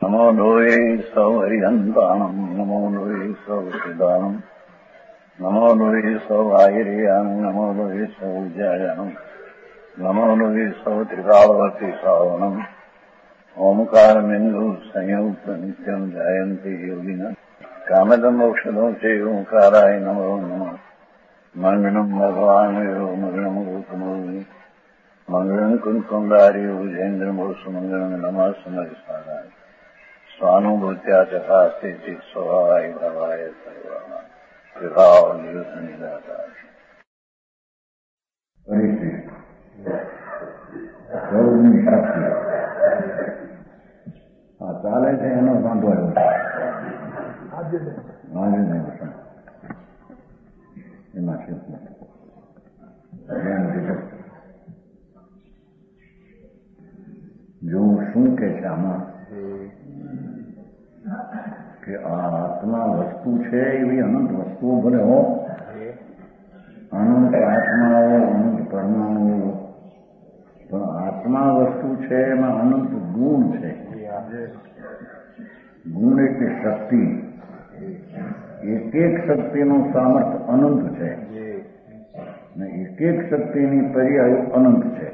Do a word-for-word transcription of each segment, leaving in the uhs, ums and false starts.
નમો લોહે સૌ હરિહંતાણમ નમો લોહે સૌ સિદ્ધાણમ નમો લોહે સૌ આયર્યાણમ નમો લોહે સૌ જયાણમ નમો લોહે સૌ ત્રિકાળવર્તી શ્રાવણમ ઓમકારમેન્દુ સંયુક્ત નિત્યમ જાયંતી યોગિના કામદમ ઔષધો છે ઓંકારાય નમો નમઃ મંગળમ ભગવાન મંગળમ ગોતમોહિ મંગળમ કુંકુંડારી ભુજેન્દ્રમો સુમંગળમ નમઃ સમયસારાય સ્વાનુભૂત્યા ચકાસ્તે સ્વભાવાય ભાવાય સર્વાના વિભાવ નિયુત નિરાકાર સૌની શક્તિ આ ચાલે છે એનો વાંધો આજે નહીં એમાં શું જો શું કે છે આમાં કે આ આત્મા વસ્તુ છે એવી અનંત વસ્તુઓ ભલે હો, અનંત આત્માઓ અનંત પરમાણુઓ, પણ આત્મા વસ્તુ છે એમાં અનંત ગુણ છે. ગુણ એટલે શક્તિ. એક એક શક્તિનું સામર્થ્ય અનંત છે ને એક એક શક્તિની પર્યાયો અનંત છે.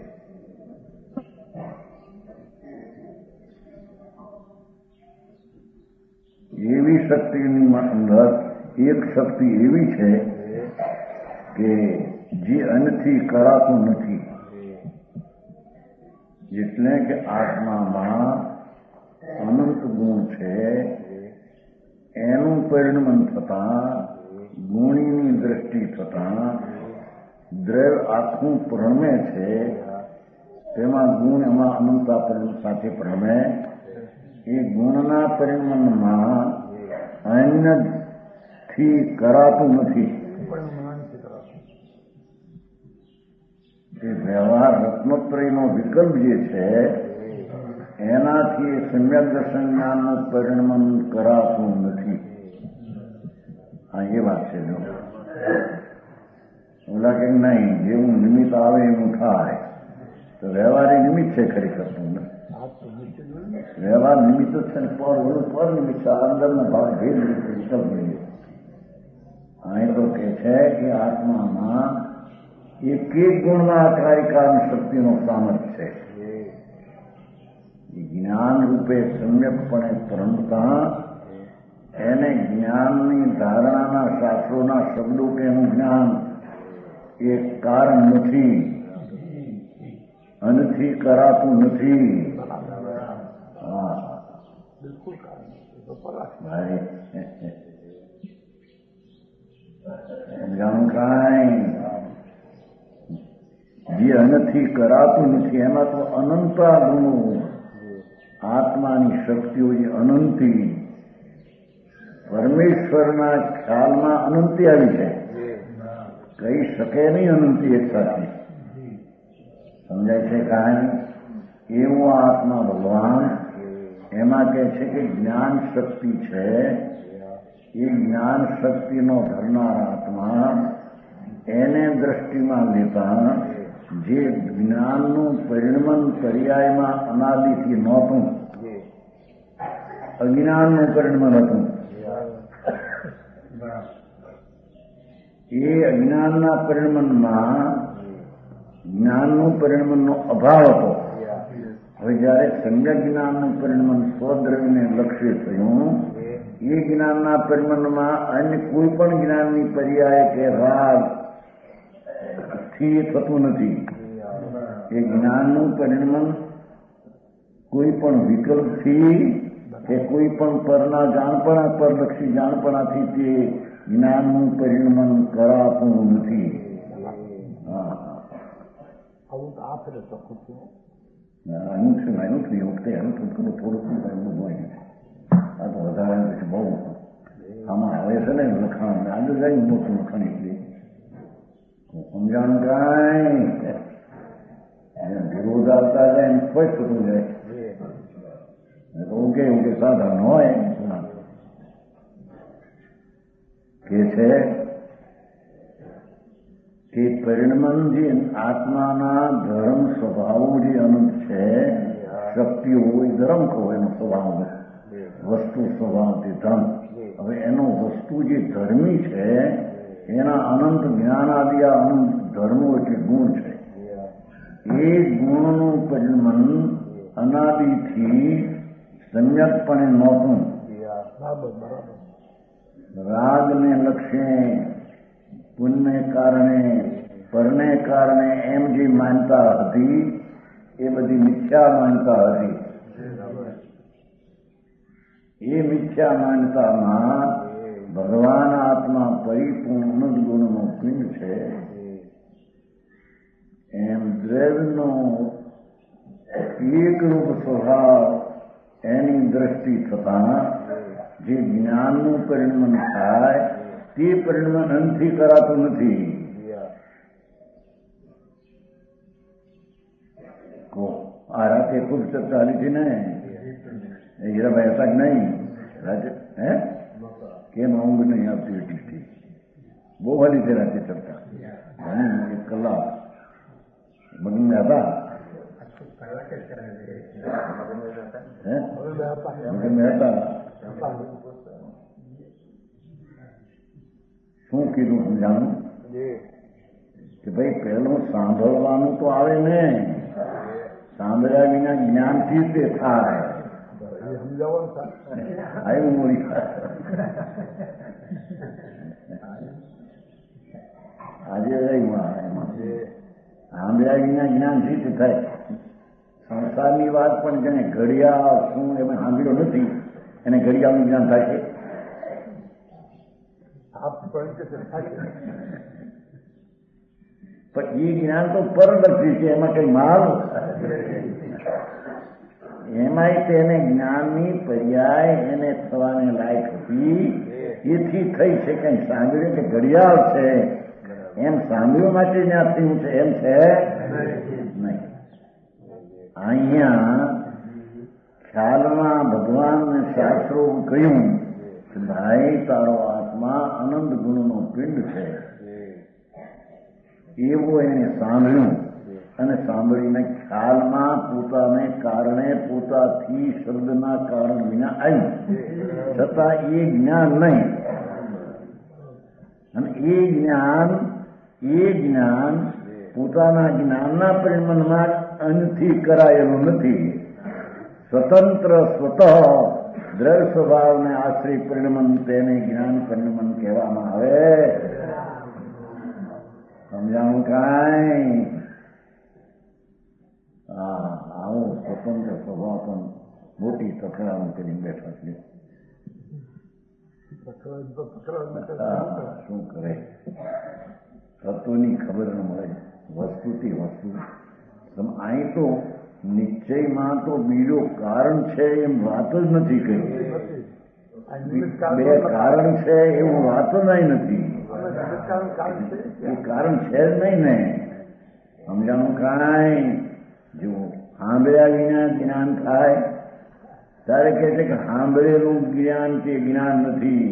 એવી શક્તિની અંદર એક શક્તિ એવી છે કે જે અન્યથી કરાતું નથી. એટલે કે આત્મામાં અનંત ગુણ છે. એનું પરિણમન થતા ગુણીની દ્રષ્ટિ થતા દ્રવ્ય આખું પ્રણમે છે. તેમાં ગુણ એમાં અનંતા પરિણમ સાથે પ્રણમે. એ ગુણના પરિણમનમાં અન્યથી કરાતું નથી. એ વ્યવહાર રત્નોત્તરીનો વિકલ્પ જે છે એનાથી સમ્યક દર્શન જ્ઞાનનું પરિણમન કરાતું નથી. હા, એ વાત છે. જો ઓલા કે નહીં, જેવું નિમિત્ત આવે એવું થાય, તો વ્યવહાર એ નિમિત્ત છે ખરેખર. વ્યવહાર નિમિત્ત છે ને પર ઓલું પર નિમિત્ત છે. અંદરનો ભાગ ભેદ વિકલ્પ જોઈએ. અહીં તો કે છે કે આત્મામાં એક એક ગુણના કાર્યકારની શક્તિનો સામર્થ્ય છે. જ્ઞાન રૂપે સમ્યકપણે પરમતા એને જ્ઞાનની ધારણાના શાસ્ત્રોના શબ્દો કે એનું જ્ઞાન એ કારણ નથી, અનથી કરાતું નથી. હા, સમજાણું કાંઈ જે અનથી કરાતું નથી એમાં તો અનંતા ગુણો, આત્માની શક્તિઓ જે અનંતી, પરમેશ્વરના ખ્યાલમાં અનંતી આવી છે. કહી શકે નહીં અનંતી એક સાથે. સમજાય છે કાંઈ? એવું આત્મા ભગવાન એમાં કહે છે કે જ્ઞાન શક્તિ છે. એ જ્ઞાન શક્તિનો ધરનાર આત્મા એને દ્રષ્ટિમાં લેતા જે જ્ઞાનનું પરિણમન પર્યાયમાં અનાદિથી નહોતું, અજ્ઞાનનું પરિણમન હતું. એ અજ્ઞાનના પરિણમનમાં જ્ઞાનનું પરિણમનનો અભાવ હતો. હવે જયારે સમ્યક જ્ઞાનનું પરિણમન સ્વદ્રવ્યને લક્ષ્ય થયું, એ જ્ઞાનના પરિણમનમાં અન્ય કોઈ પણ જ્ઞાનની પર્યાય કે રાગ થી થતું નથી. એ જ્ઞાનનું પરિણમન કોઈ પણ વિકલ્પથી કે કોઈ પણ પરના જાણપણા પરલક્ષી જાણપણાથી તે જ્ઞાનનું પરિણમન કરાતું નથી. અનુઠું અનુઠું વખતે અનુઠું થોડું થોડું એમનું હોય. આ તો વધારે પછી બહુ આમાં આવે છે ને લખાણ, આજે જાય મોટું લખાણ. એટલે સમજાણું કાંઈ વિરોધ આવતા જાય એમ સ્પષ્ટ થતું જાય. ઓકે ઓકે સાધારણ હોય કે છે કે પરિણમન જે આત્માના ધર્મ સ્વભાવો જે અનંત છે શક્તિઓ હોય ધર્મ કહો એનો સ્વભાવ, વસ્તુ સ્વભાવથી ધર્મ. હવે એનો વસ્તુ જે ધર્મી છે એના અનંત જ્ઞાન આદિ અનંત ધર્મો એટલે ગુણ છે. એ ગુણનું પરિણમન અનાદિથી સમ્યકપણે નહોતું. રાગને લક્ષ્ય પુણ્યને કારણે પરને કારણે એમ જે માનતા હતી એ બધી મિથ્યા માનતા હતી. એ મિથ્યા માનતામાં ભગવાન આત્મા પરિપૂર્ણ ગુણનો પિંડ છે એમ દ્રવ્યનો એકરૂપ સ્વભાવ એની દ્રષ્ટિ થતા જે જ્ઞાનનું પરિણમન થાય તે પરિણમન અંતથી કરાતું નથી. આ રાતે ખૂબ ચર્ચા હાલી હતી ને હીરાભાઈ હતા જ નહીં રાતે? હે કેમ ઊંઘ નહીં આવતી એટલી બહુ હાલી છે રાતે ચર્ચા. એક કલાક મગન હતા મગન હતા. શું કીધું સમજાણું કે ભાઈ પહેલું સાંભળવાનું તો આવે ને, સાંભળ્યા વિના જ્ઞાનથી તે થાય. આવ્યું મોડી આજે સાંભળ્યા વિના જ્ઞાનથી તે થાય. સંસારની વાત પણ જેને ઘડિયાળ શું એમાં સાંભળ્યો નથી એને ઘડિયાળનું જ્ઞાન થાય છે. પણ એ જ્ઞાન તો પરદર્શી છે, એમાં કઈ માલ એમાંય તેને જ્ઞાનની પર્યાય એને થવાને લાયક હતી. એથી થઈ છે કઈ સાંભળ્યું કે ઘડિયાળ છે એમ સાંભળ્યું માટે જ્યાં થયું છે એમ છે નહીં. અહીંયા ખ્યાલમાં ભગવાનને શાસ્ત્રો કહ્યું કે ભાઈ તારો આત્મા અનંત ગુણનો પિંડ છે એવું એને સાંભળ્યું અને સાંભળીને ખ્યાલમાં પોતાને કારણે પોતાથી શબ્દના કારણ વિના આવ્યું, છતાં એ જ્ઞાન નહીં. અને એ જ્ઞાન એ જ્ઞાન પોતાના જ્ઞાનના પરિણમનમાં અનથી કરાયેલું નથી. સ્વતંત્ર સ્વતઃ દ્રવ્ય સ્વભાવને આશ્રય પરિણમન તેને જ્ઞાન પરિણમન કહેવામાં આવે. સમજાણું કાંઈ? હા, આવો સ્વતંત્ર સ્વભાવ પણ મોટી તકરાર કરીને બેઠા છે. શું કરે તત્વની ખબર ન મળે, વસ્તુથી વસ્તુ. અહીં તો નિશ્ચયમાં તો બીજો કારણ છે એમ વાત જ નથી કરી. બે કારણ છે એવું વાત જ નથી. એ કારણ છે જ નહીં ને. સમજાણું કાંઈ? જો સાંભળ્યા વિના જ્ઞાન થાય ત્યારે કહે છે કે સાંભળેલું જ્ઞાન તે જ્ઞાન નથી.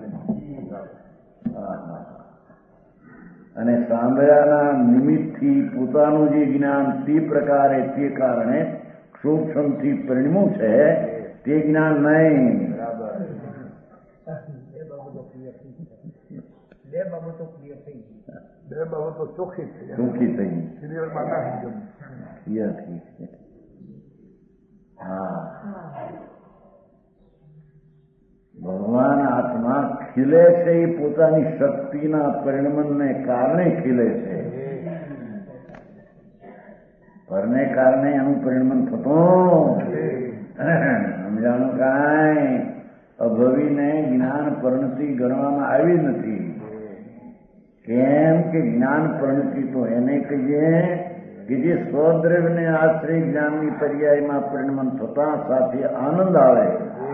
અને સાંભળ્યાના નિમિત્તથી પોતાનું જે જ્ઞાન તે પ્રકારે તે કારણે સૂક્ષ્મથી પરિણમ્યું છે તે જ્ઞાન નહીં. બે બાબતો ક્લિયર થઈ બે બાબતો ચોખ્ખી થઈ ચોખ્ખી થઈ ક્લિયર થઈ. હા, ભગવાન આત્મા ખીલે છે એ પોતાની શક્તિના પરિણમનને કારણે ખીલે છે. પરને કારણે એનું પરિણમન થતું સમજાણું કાંઈ? અભવીને જ્ઞાન પરિણતિ ગણવામાં આવી નથી. કેમ કે જ્ઞાન પરિણતિ તો એને કહીએ કે જે સ્વદ્રવ્યને આશ્રય જ્ઞાનની પર્યાયમાં પરિણમન થતા સાથે આનંદ આવે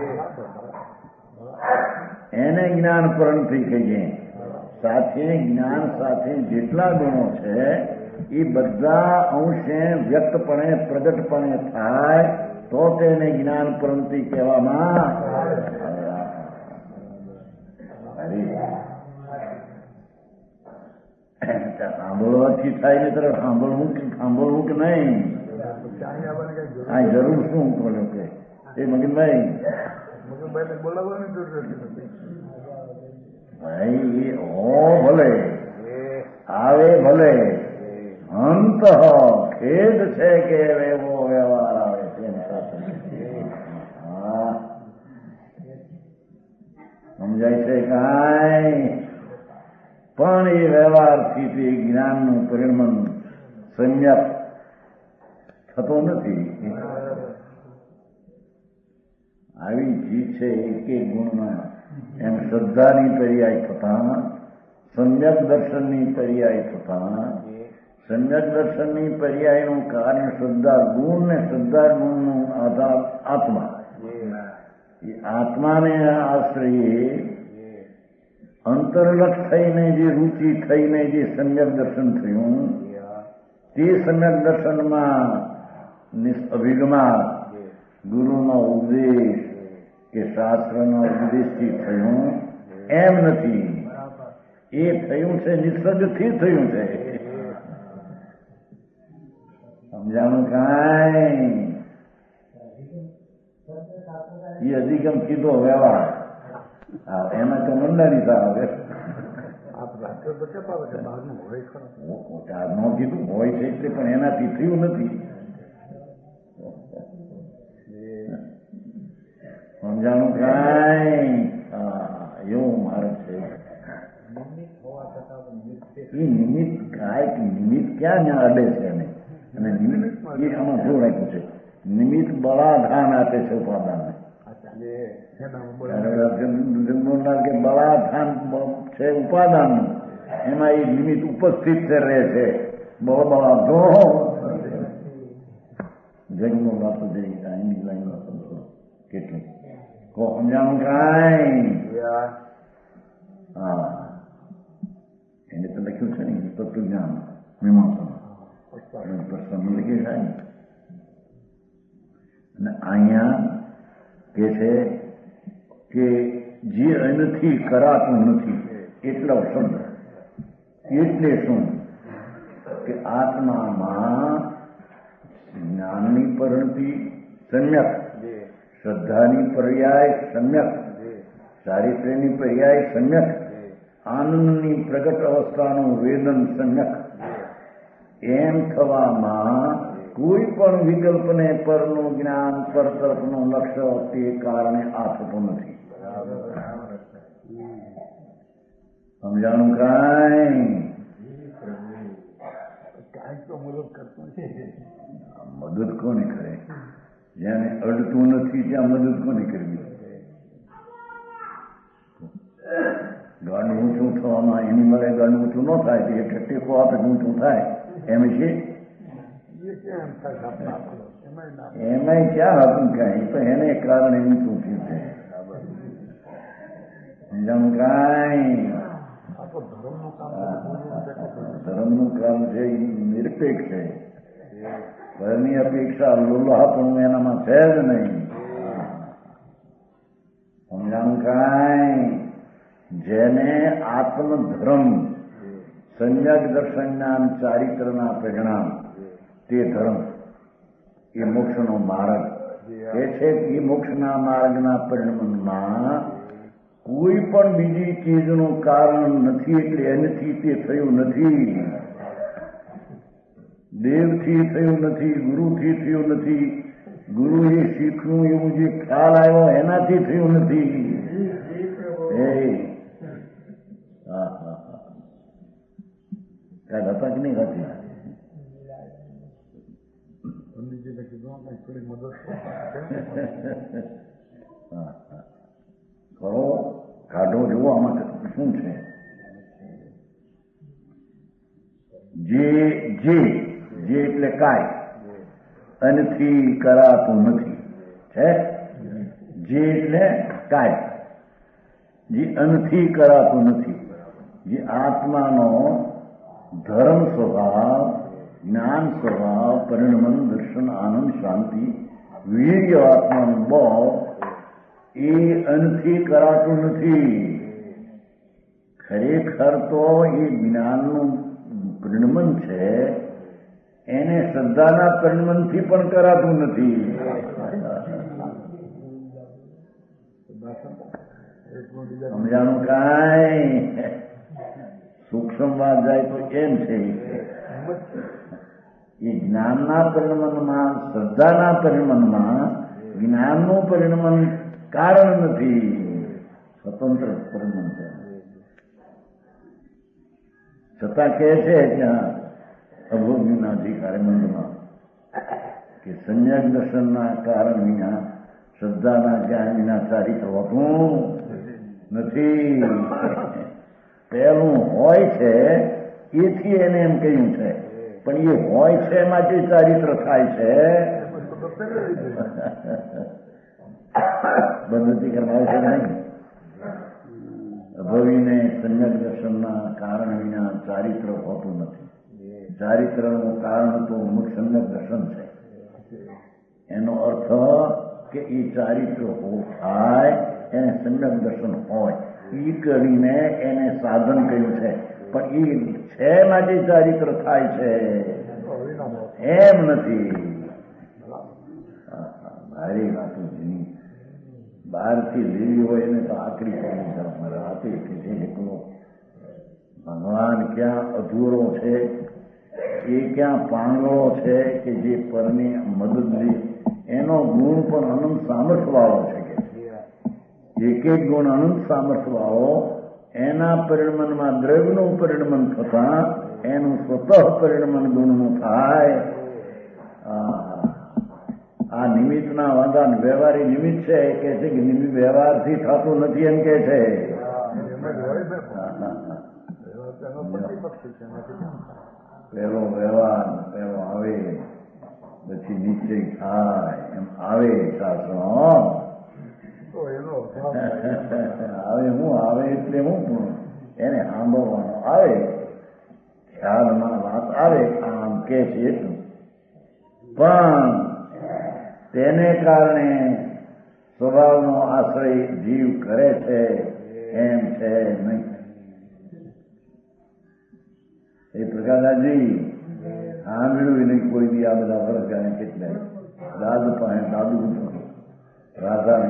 એને જ્ઞાન પરિણતિ કહીએ. સાથે જ્ઞાન સાથે જેટલા ગુણો છે એ બધા અંશે વ્યક્તપણે પ્રગટપણે થાય તો તેને જ્ઞાન પરિણતિ કહેવામાં. સાંભળવાથી થાય ને તરફ સાંભળવું કે સાંભળવું કે નહીં હા જરૂર શું બોલ્યો કે એ મગનભાઈ બોલાવવાની જરૂર નથી ભાઈ હો ભલે આવે ભલે અંત ખેદ છે કે એવો વ્યવહાર આવે તેમ સાથે હા સમજાય છે કાંઈ પણ એ વ્યવહારથી તે જ્ઞાનનું પરિણમન સંયત થતો નથી. આવી જીત છે એક એક ગુણમાં એમ શ્રદ્ધાની પર્યાય થતા સમ્યક દર્શનની પર્યાય થતા સમ્યક દર્શનની પર્યાયનું કારણ શ્રદ્ધા ગુણ ને શ્રદ્ધા ગુણનું આધાર આત્મા. એ આત્માને આશ્રયે અંતર્લક્ષ થઈને જે રૂચિ થઈને જે સમ્યક દર્શન થયું તે સમ્યક દર્શનમાં અભિગમાં ગુરુનો ઉપદેશ કે શાસ્ત્રનો ઉપદેશથી થયું એમ નથી. એ થયું છે નિસર્ગથી થયું છે. સમજાણું કાંઈ? એ અધિગમ કીધો વ્યવહાર એમાં તો મંડાની આવે ન કીધું હોય છે એટલે પણ એનાથી થયું નથી. સમજાણું કાંઈ? એવું મારે છે. એ નિમિત્ત કાંઈક નિમિત્ત ક્યાં ત્યાં અડે છે એને અને નિમિત્ત એ આમાં શું રાખ્યું છે? નિમિત્ત બળાધાન આપે છે ઉપાદાન કે બળાધાન છે ઉપાદાન એમાં એ નિમિત્ત ઉપસ્થિત રહે છે. બળ બળાધો જન્મો વાતો જઈ એની લાઈનો સમજો કેટલી કો સમજાણું કાંઈ? હા એને તો લખ્યું છે ને તત્વજ્ઞાન મીમાંસામાં પ્રશ્ન લખી થાય ને. અને અહીંયા કે છે કે જે એનાથી કરાતું નથી એટલો શબ્દ એટલે શું કે આત્મામાં જ્ઞાનની પરિણતિ સમ્યક, શ્રદ્ધાની પર્યાય સમ્યક, ચારિત્ર્યની પર્યાય સમ્યક, આનંદની પ્રગટ અવસ્થાનું વેદન સમ્યક એમ થવામાં કોઈ પણ વિકલ્પને પરનું જ્ઞાન પર તરફનું લક્ષ્ય તે કારણે આ થતું નથી. સમજાણું કાંઈ? મદદ કોને કરે? જેને અડતું નથી ત્યાં મદદ કોને કરવી? ગાડું ઊંચું થવામાં એની મળે ગાડું ઊંચું ન થાય તો એટલે ટેકો આપે ઊંચું થાય એમ છે. એમાં ક્યાં હતું કાંઈ તો એને કારણે ઊંચું થયું છે. સમજાણું કાંઈ? ધર્મનું કામ છે એ નિરપેક્ષ છે. ઘરની અપેક્ષા લોલ્હાપણું એનામાં છે જ નહીં. સમજાણું કાંઈ? જેને આત્મધર્મ સંયક દર્શન જ્ઞાન ચારિત્રના પરિણામ તે ધર્મ એ મોક્ષનો માર્ગ એ છે. એ મોક્ષના માર્ગના પરિણામમાં કોઈ પણ બીજી ચીજનું કારણ નથી એટલે એનાથી તે થયું નથી. દેવથી થયું નથી, ગુરુથી થયું નથી, ગુરુએ શીખ્યું એવું જે ખ્યાલ આવ્યો એનાથી થયું નથી. એ હા હા હા કાંઈ હતા કે નહીં હતી? કરો કાઢો જુઓ આમાં શું છે. જે જે જે એટલે કાંઈ અનથી કરાતું નથી છે. જે એટલે કાંઈ જે અનથી કરાતું નથી. જે આત્માનો ધર્મ સ્વભાવ, જ્ઞાન સ્વભાવ, પરિણમન, દર્શન, આનંદ, શાંતિ, વીર્ય આત્માનું બળ એ અનથી કરાતું નથી. ખરેખર તો એ જ્ઞાનનું પરિણમન છે એને શ્રદ્ધાના પરિણમનથી પણ કરાતું નથી. સમજાણું કાંઈ સૂક્ષ્મ વાત જાય તો એમ છે એ જ્ઞાનના પરિણમનમાં શ્રદ્ધાના પરિણમનમાં જ્ઞાનનું પરિણમન કારણ નથી, સ્વતંત્ર પરિણમન છે. છતાં કહે છે ત્યાં અભોગના અધિકારી મંદમાં કે સંયક દર્શનના કારણ વિના શ્રદ્ધાના જ્ઞાન વિના ચારિત્ર હોતું નથી. પહેલું હોય છે એથી એને એમ કહ્યું છે, પણ એ હોય છે માટે ચારિત્ર થાય છે. બંધ કરવા છે નહીં. અભવીને સંયક દર્શનના કારણ વિના ચારિત્ર હોતું નથી. ચારિત્રનું કારણ તો મુખ્ય સંયક દર્શન છે. એનો અર્થ કે એ ચારિત્ર થાય એને સંયક દર્શન હોય એ કરીને એને સાધન કહ્યું છે, પણ એ છે માટે ચારિત્ર થાય છે એમ નથી. મારી વાતો જેની બહારથી લેવી હોય એને તો આકરી કરવી છે. મારા હાથે કે જે એકલો ભગવાન ક્યાં અધૂરો છે, એ ક્યાં પાંગળો છે કે જે પરની મદદ લે, એનો ગુણ પણ અનંત સામર્થ્ય વાળો છે. કે એક એક ગુણ અનંત સામર્થ્ય વાળો એના પરિણમનમાં દ્રવ્યનું પરિણમન થતા એનું સ્વતઃ પરિણમન ગુણનું થાય. આ નિમિત્તના વાંધા વ્યવહારી નિમિત્ત છે એ કહે છે કે નિમિત્ત વ્યવહારથી થતું નથી એમ કે છે. પેલો વ્યવહાર પેલો આવે પછી નિશ્ચય થાય એમ આવે શાસ્ત્ર આવે. હું આવે એટલે હું એને સાંભળવાનો આવે, ખ્યાલમાં વાત આવે આમ કે છે એટલું. પણ તેને કારણે સ્વભાવનો આશ્રય જીવ કરે છે એમ છે નહીં. એ પ્રકારજી સાંભળ્યું નહીં કોઈ બી આ બધા ફરક જાણે કેટલા દાદુ પાસે દાદુ રાધા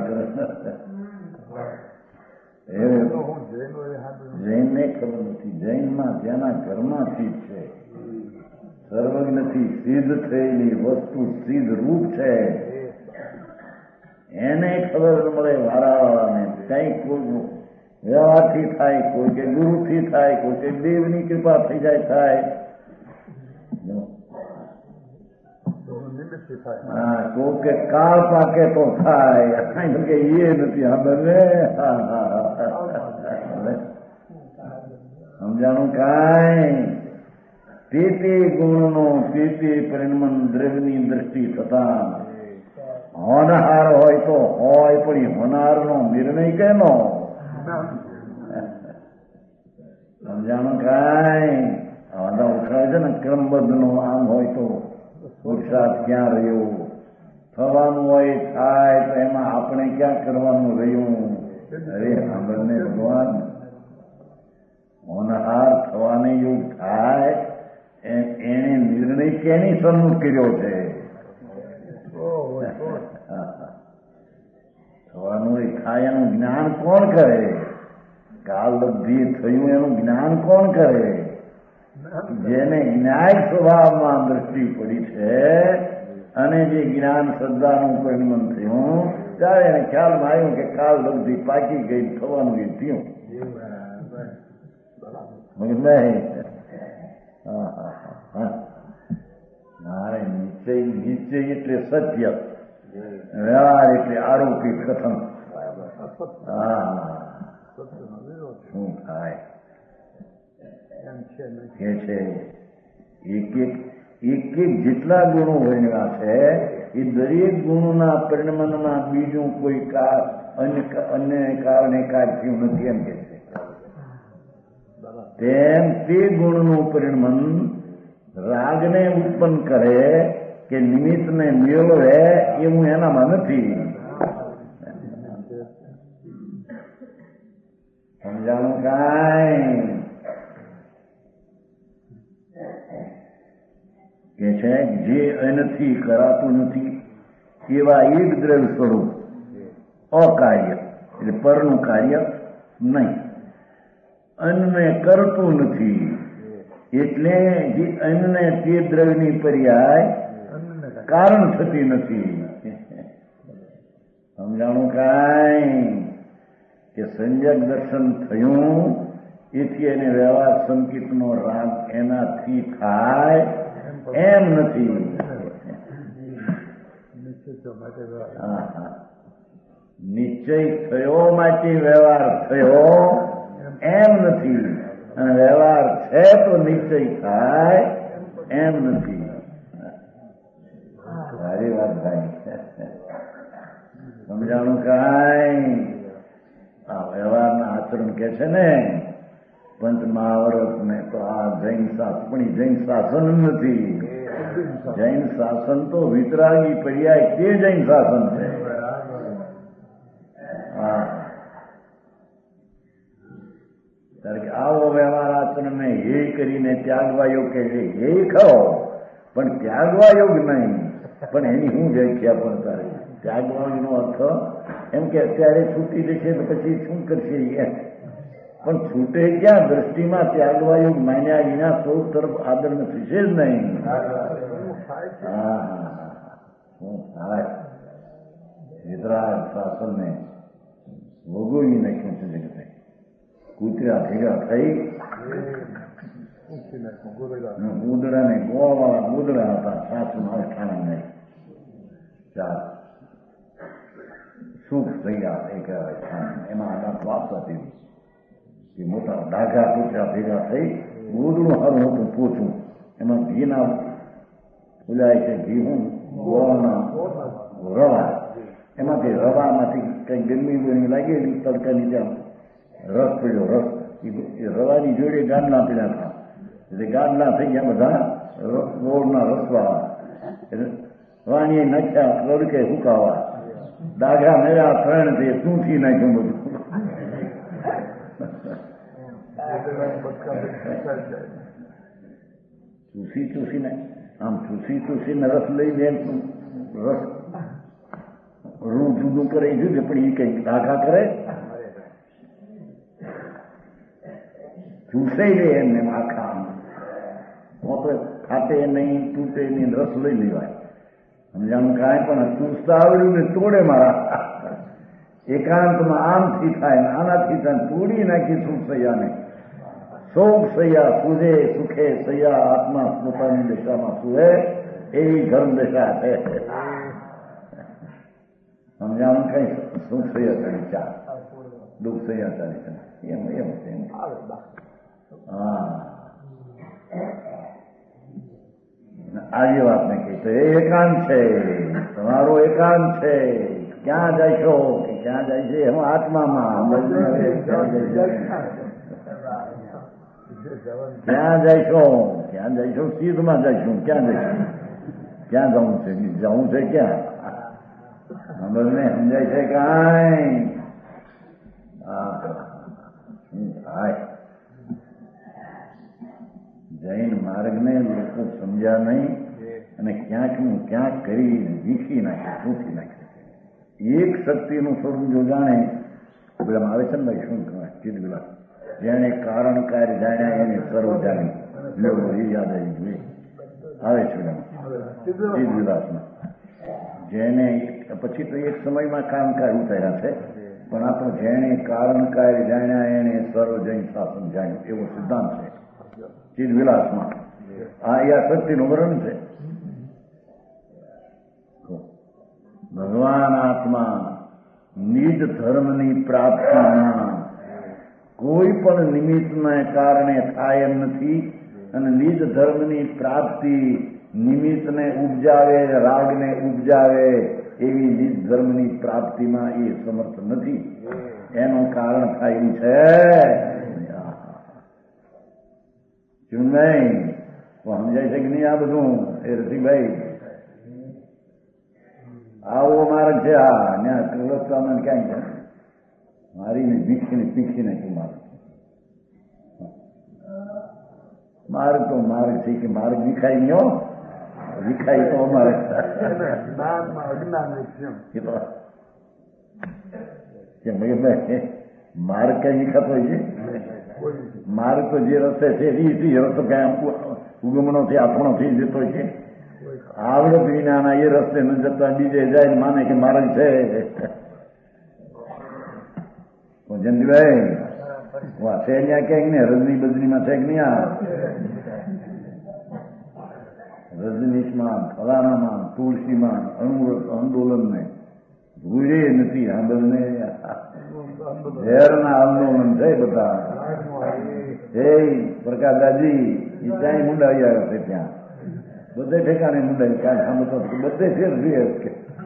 જૈનને ખબર નથી. જૈનમાં જેના ઘરમાંથી છે સર્વજ્ઞથી સિદ્ધ થયેલી વસ્તુ સિદ્ધ રૂપ છે એને ખબર મળે. વાળાવાળાને કઈ કોઈ વ્યવહારથી થાય, કોઈ કે ગુરુથી થાય, કોઈ કે દેવની કૃપા થઈ જાય થાય, હા કોઈ કે કાળ પાકે તો થાય, કે એ નથી સમજાણું કાંઈ. તે તે ગુણનો તે તે પરિણમન દ્રવ્યની દ્રષ્ટિ થતા હોનહાર હોય તો હોય, પણ એ હોનારનો નિર્ણય કેનો સમજાણું કાંઈ. આવા ઉઠાય છે ને ક્રમબદ્ધ નો આમ હોય તો પુરુષાર્થ ક્યાં રહ્યો, થવાનું હોય થાય તો એમાં આપણે ક્યાં કરવાનું રહ્યું. અરે સાંભળને ભગવાન હોનહાર થવાને યોગ થાય એને નિર્ણય કેની સન્મુખ કર્યો છે. થવાનું એ થાય એનું જ્ઞાન કોણ કરે? કાલબદ્ધિ થયું એનું જ્ઞાન કોણ કરે? જેને ન્યાય સ્વભાવમાં દ્રષ્ટિ પડી છે અને જે જ્ઞાન શ્રદ્ધાનું પરિણમન થયું ત્યારે એને ખ્યાલમાં આવ્યું કે કાલબદ્ધિ પાકી ગઈ, થવાનું એ થયું. મારે નિશ્ચય નિશ્ચય એટલે સત્ય, વ્યવહાર એટલે આરોપી કથન. હા શું થાય કે છે એક એક એક એક જેટલા ગુણો વર્ણ્યા છે એ દરેક ગુણોના પરિણમનમાં બીજું કોઈ અન્ય અન્ય કારણે કાર્ય થયું નથી એમ કે છે. તેમ તે ગુણનું પરિણમન રાગને ઉત્પન્ન કરે કે નિમિત્તને મેળવે એવું એનામાં નથી. સમજાણું કાંઈ. કે છે જે અન્નથી કરાતું નથી એવા એક દ્રવ્ય સ્વરૂપ અકાર્ય એટલે પરનું કાર્ય નહીં. અન્નને કરતું નથી એટલે જે અન્નને તે દ્રવ્યની પર્યાય કારણ થતી નથી. સમજાણું કાંઈ કે સંજક દર્શન થયું એથી એને વ્યવહાર સંકિતનો રાગ એનાથી થાય એમ નથી. હા હા નિશ્ચય થયો માટે વ્યવહાર થયો એમ નથી, અને વ્યવહાર છે તો નિશ્ચય થાય એમ નથી. સારી વાત ભાઈ, સમજાણું કાંઈ? આ વ્યવહારના આચરણ કે છે ને પંચ મહાવ્રત ને તો આ જૈન શાસન, પણ જૈન શાસન નથી. જૈન શાસન તો વિતરાગી પર્યાય તે જૈન શાસન છે. હા, કારણ કે આવો વ્યવહાર આચરણ ને હે કરીને ત્યાગવા યોગ કે હે ખાઓ, પણ ત્યાગવા યોગ નહીં. પણ એની હું વ્યાખ્યા પણ તારે ત્યાગવાનો અર્થ એમ કે અત્યારે છૂટી જશે તો પછી શું કરશે એમ. પણ છૂટે ક્યાં? દ્રષ્ટિમાં ત્યાગવા યોગ માન્યા વિના સૌ તરફ આદર થશે જ નહીં. હા શું થાય? વિતરાગ શાસન ને ભોગવી નાખ્યું છે જગતે. કૂતરા ભેગા થઈ ઉદડા ને ગોળવાળા ઉદડા હતા, સાસુ મારે ખાણા નહીં. ચાલ સુખ થયા એક એમાં આના વાત હતી કે મોટા ડાઘા કૂતરા ભેગા થઈ ઉદડું સારું હતું પોચું, એમાં ઘીના ફૂલાય છે ઘી હું ગોળના રવા, એમાંથી રવામાંથી કઈ ગરમી ગરમી લાગેલી તડકાની જેમ રસ પડ્યો. રસ એ રવાની જોડે ગાડલા પીડા હતા એટલે ગાડલા થઈ ગયા બધા ગોળના રસવાળા. એટલે વાણીએ નાખ્યા તડકે હુકાવા, ડાઘા મેળા ત્રણ થી તૂંથી નાખ્યું બધું. ચૂસી ચૂસીને આમ ચૂસી ચૂસીને રસ લઈ દે, રસ રૂ જુદું કરે જુદું, પણ એ કઈ ડાઘા કરે ચૂસે લે એમને આખા. તો ખાતે નહીં, તૂટે નહીં, રસ લઈ લેવાય. સમજાણું કાંઈ? પણ ચૂસતા આવડ્યું ને તોડે મારા. એકાંતમાં આમથી થાય ને આનાથી થાય, તોડી નાખી સુખ સૈયાને. શોક સૈયા સુધે સુખે સૈયા આત્મા પોતાની દિશામાં સુહે એવી ધર્મ દિશા છે. સમજાણું કઈ? સુખ સૈયા ચાલી ચાલ, દુઃખ સૈયા ચાલી ચાલ, એમ એમ છે. હા, આજે વાત નહીં કહી તો એ એકાંત છે, તમારો એકાંત છે. ક્યાં જાય છો કે ક્યાં જાય છે? એમાં આત્મામાં ક્યાં જાય છો? ક્યાં જાય છો? સીધમાં જઈશું. ક્યાં જઈશું? ક્યાં જવું છે? જવું છે ક્યાં? મને સમજાય છે કાંઈ? હા, જૈન માર્ગને લોકો સમજ્યા નહીં અને ક્યાંક નું ક્યાંક કરી વીખી નાખે, સૂકી નાખે. એક શક્તિનું સ્વરૂપ જો જાણે પેલામાં આવે છે ને ભાઈ, શું કહેવાય? ચિદવિલાસ. જેને કારણ કાર્ય જાણ્યા એને સર્વ જાણી લોકો એ યાદ આવી જોઈએ આવે છે ચિદવિલાસમાં. જેને પછી તો એક સમયમાં કારણ કાર્ય ઉતાર્યા છે, પણ આ તો જેને કારણ કાર્ય જાણ્યા એને સર્વ જૈન શાસન જાણ્યું એવો સિદ્ધાંત છે ચિદવિલાસમાં. આ એ આ શક્તિનું વર્ણન છે. ભગવાન આત્મા નિજ ધર્મની પ્રાપ્તિમાં કોઈ પણ નિમિત્તને કારણે થાય એમ નથી, અને નિજ ધર્મની પ્રાપ્તિ નિમિત્તને ઉપજાવે, રાગને ઉપજાવે એવી નિજ ધર્મની પ્રાપ્તિમાં એ સમર્થ નથી. એનું કારણ થાય છે શું નહીં? સમજાય છે કે નહીં આ બધું? એ રસિકભાઈ આવો માર્ગ છે. હા, ત્યાં રસ્તામાં ક્યાંય છે મારીને ભીખીને પીખીને તું માર્ગ માર્ગ તો માર્ગ છે કે માર્ગ વિખાઈ ગયો. વિખાઈ તો અમારે જ્ઞાનમાં અજ્ઞાન કેમ એ તો કે માર્ગ કઈ વિખાતો છે? માર્ગ તો જે રસ્તે છે એ રસ્તો કઈ ઉગમણો થી આપણો થઈ જતો છે. આવડત વિના એ રસ્તે ન જતા બીજે જાય માને કે માર્ગ છે. જયંતિભાઈ વાહ છે ત્યાં ક્યાંક ને રજની બજનીમાં છે કે નહીં? આ રજનીશમાં ફલાણામાં તુલસીમાં અણુરત આંદોલન ને ભૂલે નથી સાંભળને ઝેરના આંદોલન છે બધા. હે પ્રકાશદાજી એ ત્યાં મુંડાવી આવ્યા છે. ત્યાં બધે ઠેકાણે મુંડાવી કાંઈ સાંભળતો બધે ફેર જોઈએ કે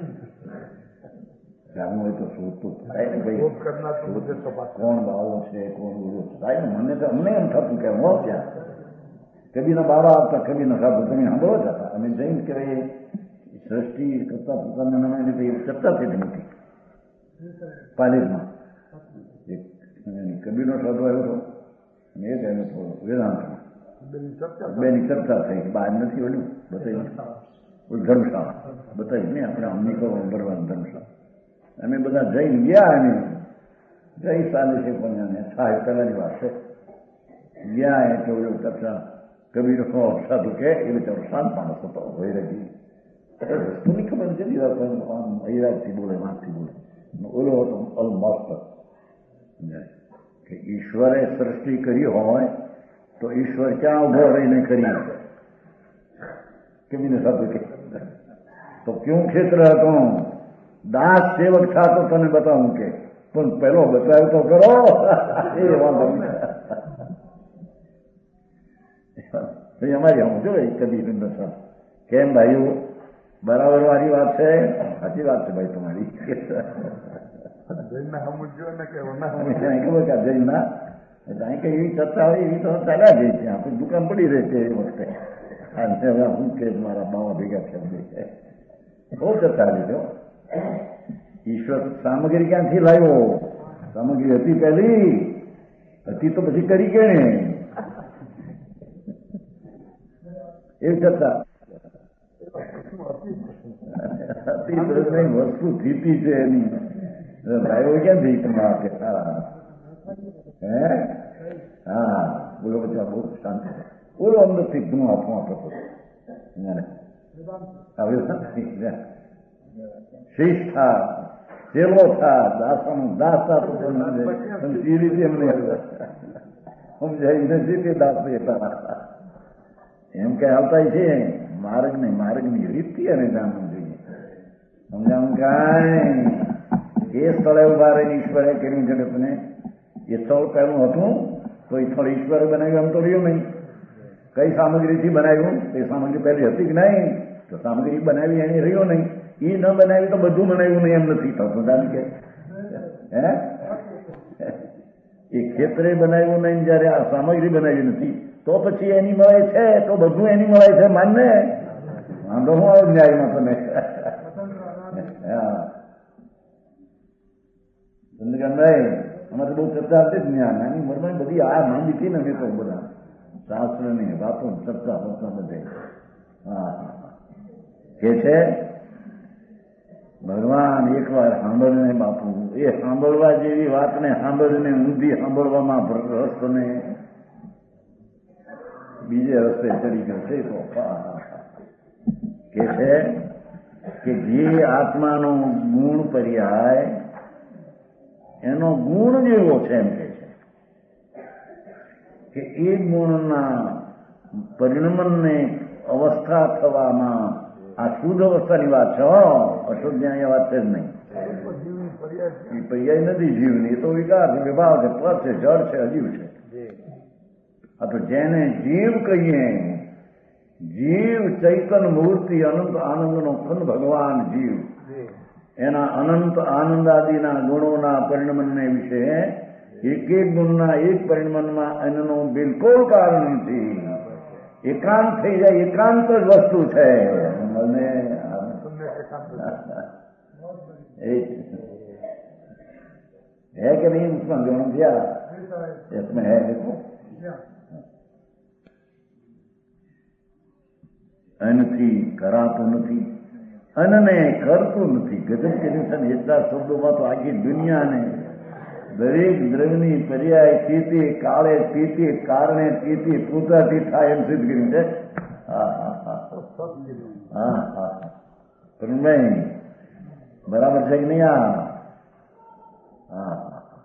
જાણવું હોય તો શોધતું થાય ને ભાઈ કોણ બાવો છે કોણ બોલો થાય ને. મને તો અમને એમ થતું કે હું ત્યાં કબીના બાબા આવતા કબીના સાધુ તમે સાંભળો જ હતા. અમે જઈને કે સૃષ્ટિ કરતા પોતાના નામે ચર્ચા થઈ નથી પાલિશમાં. કબીરનો સાધુ આવ્યો હતો અને એ ગયો હતો વેદાંતમાં. બેની ચર્ચા થઈ બહાર નથી ઓલું બતાવ્યું ધર્મશાળા બતાવ્યું ને આપણે અમની કરો ભરવાનું ધર્મશાળા. અમે બધા જઈને ગયા અને ગઈ સાલે છે પણ સાહેબ પહેલાની વાત છે ગયા એટલે એવું ચર્ચા કબીર સાધુ કે એ બિચારો શાંત માણસ હતો હોય રહી વસ્તુની ખબર નથી અહીરાજથી બોલે વાંચથી બોલે. ઓલો હતો ઓલમોસ્ટ કે ઈશ્વરે સૃષ્ટિ કરી હોય તો ઈશ્વર ક્યાં ઉભો રહીને કરી કબીર સાધુ કે તો ક્યું ક્ષેત્ર હતું દાસ સેવક થા તો તને બતાવું કે પણ પેલો બતાવ્યો તો કરો એ વાંધો અમારી આમ જો કબીર દશા કેમ ભાઈઓ બરાબર વાળી વાત છે? સાચી વાત છે ભાઈ તમારી. ખબર કે જૈનના કારણ કે એવી ચર્ચા હોય એવી તો ચાલ્યા ગઈ છે. આપણી દુકાન પડી રહે છે એ વખતે હું કે મારા બાવા ભેગા છે બહુ ચર્ચા લીધો. ઈશ્વર સામગ્રી ક્યાંથી લાવ્યો? સામગ્રી હતી પહેલી હતી તો પછી કરી કે ને એવી ચર્ચા વસ્તુ થીતી છે એની લાવ્યો ક્યાંથી તમારે? હે હા બોલો પછી બહુ શાંતિ બોલો અંદરથી ઘણું આપવા થતો શીશ થા ચેલો થા દાસનો દાસ થા તો પણ એ રીતે એમને સમજાય નથી તે દાસ હતા એમ કઈ આવતા છે. માર્ગ ને માર્ગની રીતથી અને જાણવું જોઈએ. સમજાવું કાંઈ એ સ્થળે ઉભા રહીને ઈશ્વરે કર્યું જગતને. એ સ્થળ પહેલું હતું તો એ સ્થળ ઈશ્વરે બનાવ્યું એમ તો રહ્યું નહીં. કઈ સામગ્રીથી બનાવ્યું? એ સામગ્રી પહેલી હતી કે નહીં? તો સામગ્રી બનાવી એની રહ્યો નહીં. એ ન બનાવી તો બધું બનાવ્યું નહીં એમ નથી થતું. કારણ કે હે એ ક્ષેત્રે બનાવ્યું નહીં જયારે આ સામગ્રી બનાવી નથી તો પછી એની મળે છે તો બધું એની મળે છે માનને વાંધો હું આવ્યો ન્યાયમાં તમે. હા ચંદ્રકાંતભાઈ અમારે બહુ ચર્ચા હતી જ ત્યાં નાની ઉંમરમાં બધી આ માંડી હતી ને મેં તો બધા શાસ્ત્રની વાતો ચર્ચા કરતા બધે. હા કે છે ભગવાન એકવાર સાંભળને બાપુ એ સાંભળવા જેવી વાતને સાંભળીને ઊંધી સાંભળવામાં રસ ને બીજે રસ્તે ચડી ગયો છે. તો કે છે કે જે આત્માનો ગુણ પર્યાય એનો ગુણ જેવો છે એમ કે છે કે એ ગુણના પરિણમને અવસ્થા થવામાં આ શુદ્ધ અવસ્થાની વાત છે. અશુદ્ધ એ વાત છે જ નહીં. એ પર્યાય નથી જીવની. એ તો વિકાર છે, વિભાવ છે, પદ છે, જળ છે, અજીવ છે. આ તો જેને જીવ કહીએ જીવ ચૈતન મૂર્તિ અનંત આનંદનો ખંડ ભગવાન જીવ એના અનંત આનંદ આદિના ગુણોના પરિણમને વિશે એક એક ગુણના એક પરિણમનમાં એનું બિલકુલ કારણ નથી. એકાંત થઈ જાય એકાંત જ વસ્તુ છે. મને है कि नहीं उसमें जोड़ दिया इसमें है देखो અનથી કરાતું નથી, અનને કરતું નથી. ગજબ કર્યું છે ને એટલા શબ્દોમાં તો આખી દુનિયાને દરેક દ્રવ્યની પર્યાય તીતે કાળે તીતે કારણે તીતે પૂજાથી થાય એમ સિદ્ધ કર્યું છે. હા હા હા હા હા પ્રણભાઈ બરાબર છે કે નહીં? આ હા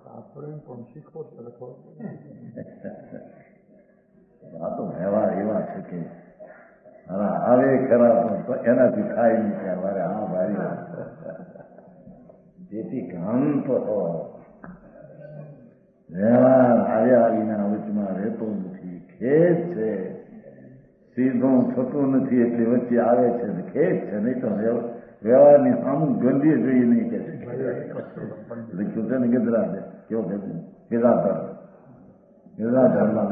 આ તો વ્યવહાર એવા છે કે હા આવે ખરા પણ એનાથી થાય નહીં ત્યાં મારે હા ભાઈ જેથી ઘણ તો વ્યવહાર આવ્યા વિના વચમાં રહેતો નથી. ખેદ છે સીધું થતું નથી એટલે વચ્ચે આવે છે ને ખેદ છે. નહીં તો વ્યવહારની સામું ગંદી જોઈએ નહીં કે લખ્યું છે ને ગજરાત કેવો ગેરાધર ગેરાધરમાં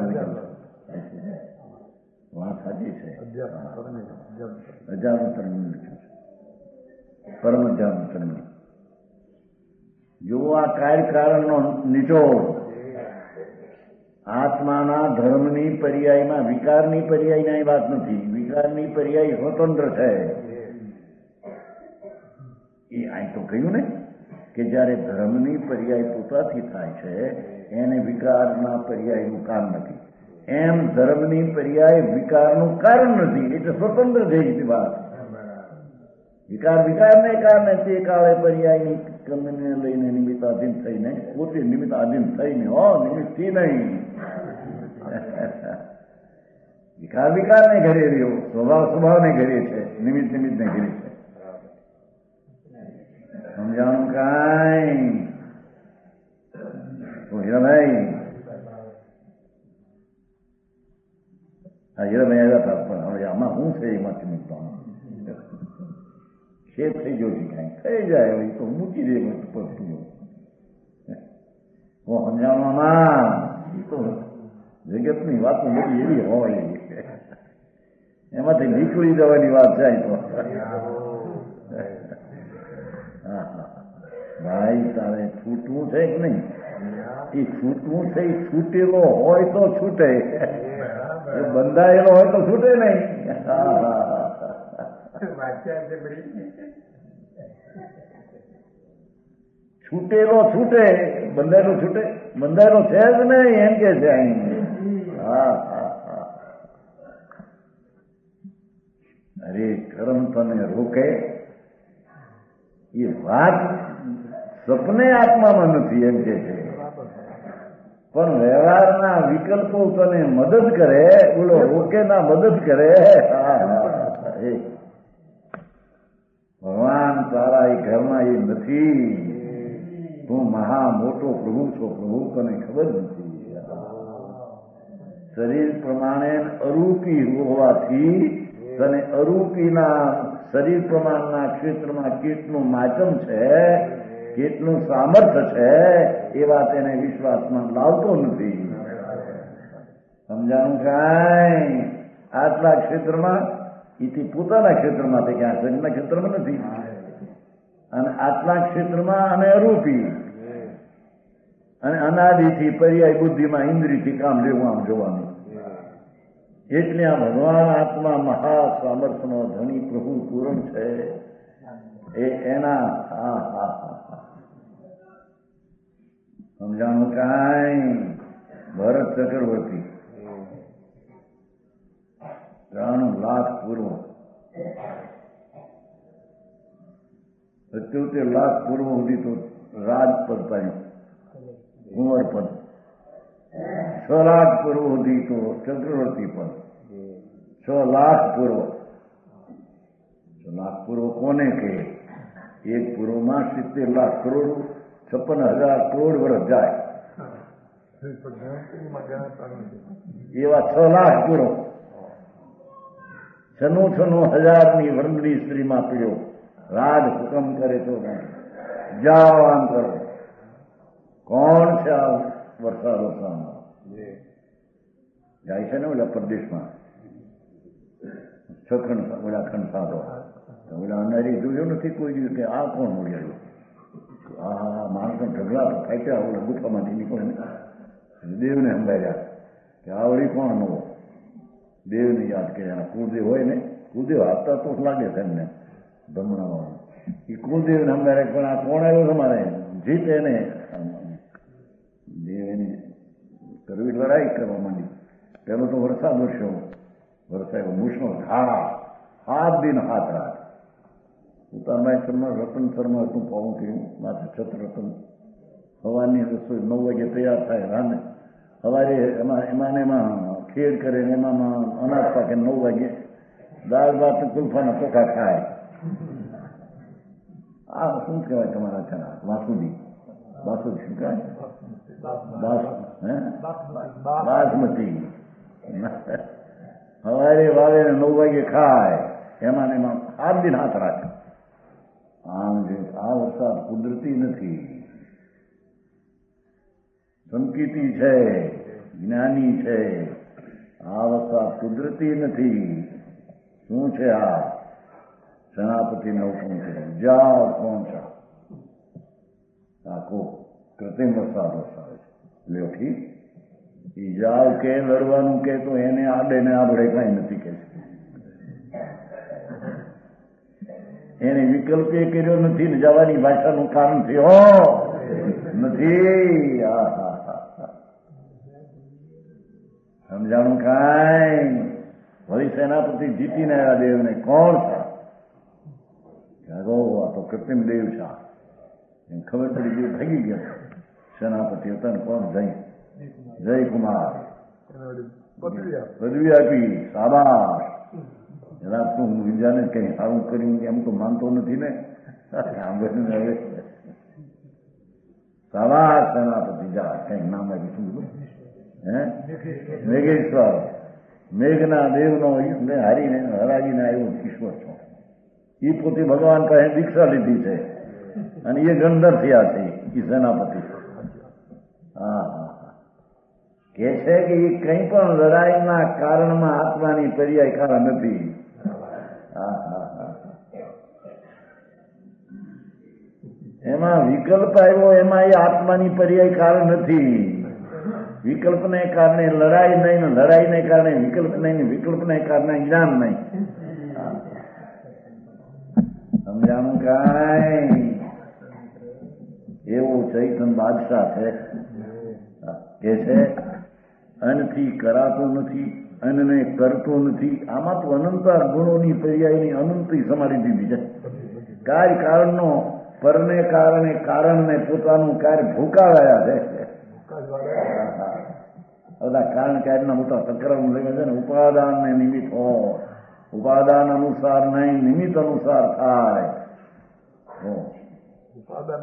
વાત સાચી છે. અજાનું તરમી લખ્યું છે, પરમ અજાનું તરમી. જો આ કાર્યકારણનો નિચોડ આત્માના ધર્મની પર્યાયમાં વિકારની પર્યાયની વાત નથી. વિકારની પર્યાય સ્વતંત્ર છે. એ અહીં તો કહ્યું ને કે જયારે ધર્મની પર્યાય પોતાથી થાય છે એને વિકારના પર્યાયનું કારણ નથી. એમ ધર્મની પર્યાય વિકારનું કારણ નથી, એટલે સ્વતંત્ર થઈ ગઈ વાત. વિકાર વિકારને કારણે તે કાળે પર્યાયની કમને લઈને નિમિત્તાધીન થઈને પોતે નિમિત્તાધીન થઈને હો નિમિત્તથી નહીં. વિકાર વિકારને ઘરે રહ્યો, સ્વભાવ સ્વભાવને ઘરે છે, નિમિત્ત નિમિત્તને ઘરે છે. સમજાણું કાંઈ? હીરાભાઈ હા હીરાભાઈ આવ્યા હતા પણ હવે આમાં શું છે એમાંથી મૂકવાનું ખેત થઈ ગયો છે કાંઈ થઈ જાય હવે તો મૂકી દે પડતું. હું સમજાવવામાં તો જગતની વાતો બધી એવી હોય એમાંથી નીકળી જવાની વાત જાય તો ભાઈ તારે છૂટવું છે કે નહીં? એ છૂટવું છે એ છૂટેલો હોય તો છૂટે, એ બંધાયેલો હોય તો છૂટે નહીં. છૂટેલો છૂટે, બંધાયેલો છૂટે? બંધાયેલો છે જ નહીં એમ કે છે અહીં. હા હા હા અરે કર્મ તને રોકે એ વાત સપને આત્મામાં નથી એમ કે છે, પણ વ્યવહારના વિકલ્પો તને મદદ કરે, બોલો રોકે ના મદદ કરે. ભગવાન તારા એ ઘરમાં એ નથી. તું મહા મોટો પ્રભુ છો, પ્રભુ તને ખબર નથી. શરીર પ્રમાણે અરૂપી હોવાથી તને અરૂપીના શરીર પ્રમાણના ક્ષેત્રમાં કેટલું માચમ છે, કેટલું સામર્થ્ય છે એ વાત એને વિશ્વાસમાં લાવતો નથી. સમજાણું કાંઈ? આટલા ક્ષેત્રમાં એથી પોતાના ક્ષેત્રમાં છે, ક્યાં શરીરના ક્ષેત્રમાં નથી. અને આટલા ક્ષેત્રમાં અને અરૂપી અને અનાદિથી પર્યાય બુદ્ધિમાં ઇન્દ્રિયથી કામ લેવું આમ જોવાનું. એટલે આ ભગવાન આત્મા મહા સામર્થ્યનો ધણી પ્રભુ પૂરણ છે. એ એના હા હા હા સમજાણું કાંઈ? ભરત ચક્રવર્તી ત્રણ લાખ પૂર્વ સત્યોતેર લાખ પૂર્વ સુધી તો રાજપદ પાડ્યું, કુંવર પદ. છ લાખ પૂર્વ સુધી તો ચક્રવર્તી પદ. છ લાખ પૂર્વ છ લાખ પૂર્વ કોને કહે? એક પૂર્વમાં સિત્તેર લાખ કરોડ છપ્પન હજાર કરોડ વર્ષ જાય એવા છ લાખ પૂર્વ. છનું છનું હજારની વર્ણની સ્ત્રીમાં પીડ્યો. રાજ હુકમ કરે તો જાઓ આમ કરો. કોણ છે આ વરસાદ વરસાદમાં જાય છે ને ઓલા પ્રદેશમાં છખંડ ઓલા ખંડ સાધો ઓલા અનારી જોયું નથી કોઈ દિવસ કે આ કોણ મળ્યું? આ માણસો ઢગલા ફાટ્યા ઓલા ગુફામાંથી નીકળે ને દેવને સંભાળ્યા કે આ વળી કોણ નવો? દેવને યાદ કર્યા. કુળદેવ હોય ને કુલદેવ આપતા તો લાગે છે એમને બ્રહ્મણામાં એ કુલદેવ ને અમારે પણ આ કોણ આવ્યું તમારે જીતે ને દેવ એની કરવી લડાઈ કરવા માંડી. પેલો તો વરસાદ વરસ્યો, વરસાયો મૂછનો ધારા હાથ દિન હાથ રાત ઉતારભાઈ શર્મા રતન શર્મા હતું પાવું થયું માથે છત્ર રતન સવારની રસોઈ નવ વાગે તૈયાર થાય રાને સવારે એમાં એમાં ને એમાં ખેડ કરે ને એમાં અનાજ પાકે નવ વાગે દાળ ભાત કુલ્ફાના ચોખા ખાય. આ શું કહેવાય તમારા ત્યાં વાસુદી વાસુદી શું કહેવાય બાસમતી સવારે વાવે નવ વાગે ખાય એમાં ને એમાં આઠ દિન હાથ રાખે. આમ જે આ વરસાદ કુદરતી નથી, સંકિતી છે, જ્ઞાની છે. આ વરસાદ કુદરતી નથી. શું છે આ સેનાપતિને હુકમ છે જાઓ પહોંચા આખો કૃત્રિમ વરસાદ વરસાવે છે. લ્યો ઠીક એ જાવ કે લડવાનું કે તો એને આડે ને આબડે કઈ નથી કે એને વિકલ્પ એ કર્યો નથી ને જવાની ભાષાનું કારણ થયો નથી. સમજાણું કાંઈ વળી સેનાપતિ જીતીને આવ્યા દેવને કોણ છે આ તો કૃત્રિમ દેવ છે એમ ખબર પડી ગઈ ભાગી ગયા સેનાપતિ હતા ને કોણ જય જયકુમાર પદવી આપી શાબાશ. જરા તું વિદ્યાને કઈ સારું કર્યું એમ તો માનતો નથી ને હવે શાબાશ સેનાપતિ જા કઈ નામ આપ્યું શું હે મેઘેશ્વર મેઘના દેવનો હારીને હરાવીને આવ્યો ઈશ્વર છો. એ પોતે ભગવાન પાસે દીક્ષા લીધી છે અને એ ગંધર થયા છે એ સેનાપતિ. હા હા કે છે કે એ કંઈ પણ લડાઈના કારણમાં આત્માની પર્યાય કારણ નથી. હા હા હા એમાં વિકલ્પ આવ્યો એમાં એ આત્માની પર્યાય કારણ નથી. વિકલ્પને કારણે લડાઈ નહીં ને લડાઈને કારણે વિકલ્પ નહીં ને વિકલ્પને કારણે જ્ઞાન નહીં. સમજાણું કાંઈ એવું ચૈતન બાદશાહ છે કે છે અનથી કરાતું નથી, અનને કરતું નથી. આમાં તો અનંતા ગુણોની પર્યાયની અનંતી સમાડી દીધી છે. કાર્ય કારણનો પરને કારણે કારણને પોતાનું કાર્ય ભૂકાવ્યા છે. બધા કારણ કાર્યના મોટા તકરાર લઈને છે ને ઉપાદાન ને નિમિત્ત હોય. ઉપાદાન અનુસાર નહીં નિમિત્ત અનુસાર થાય. ઉપાદાન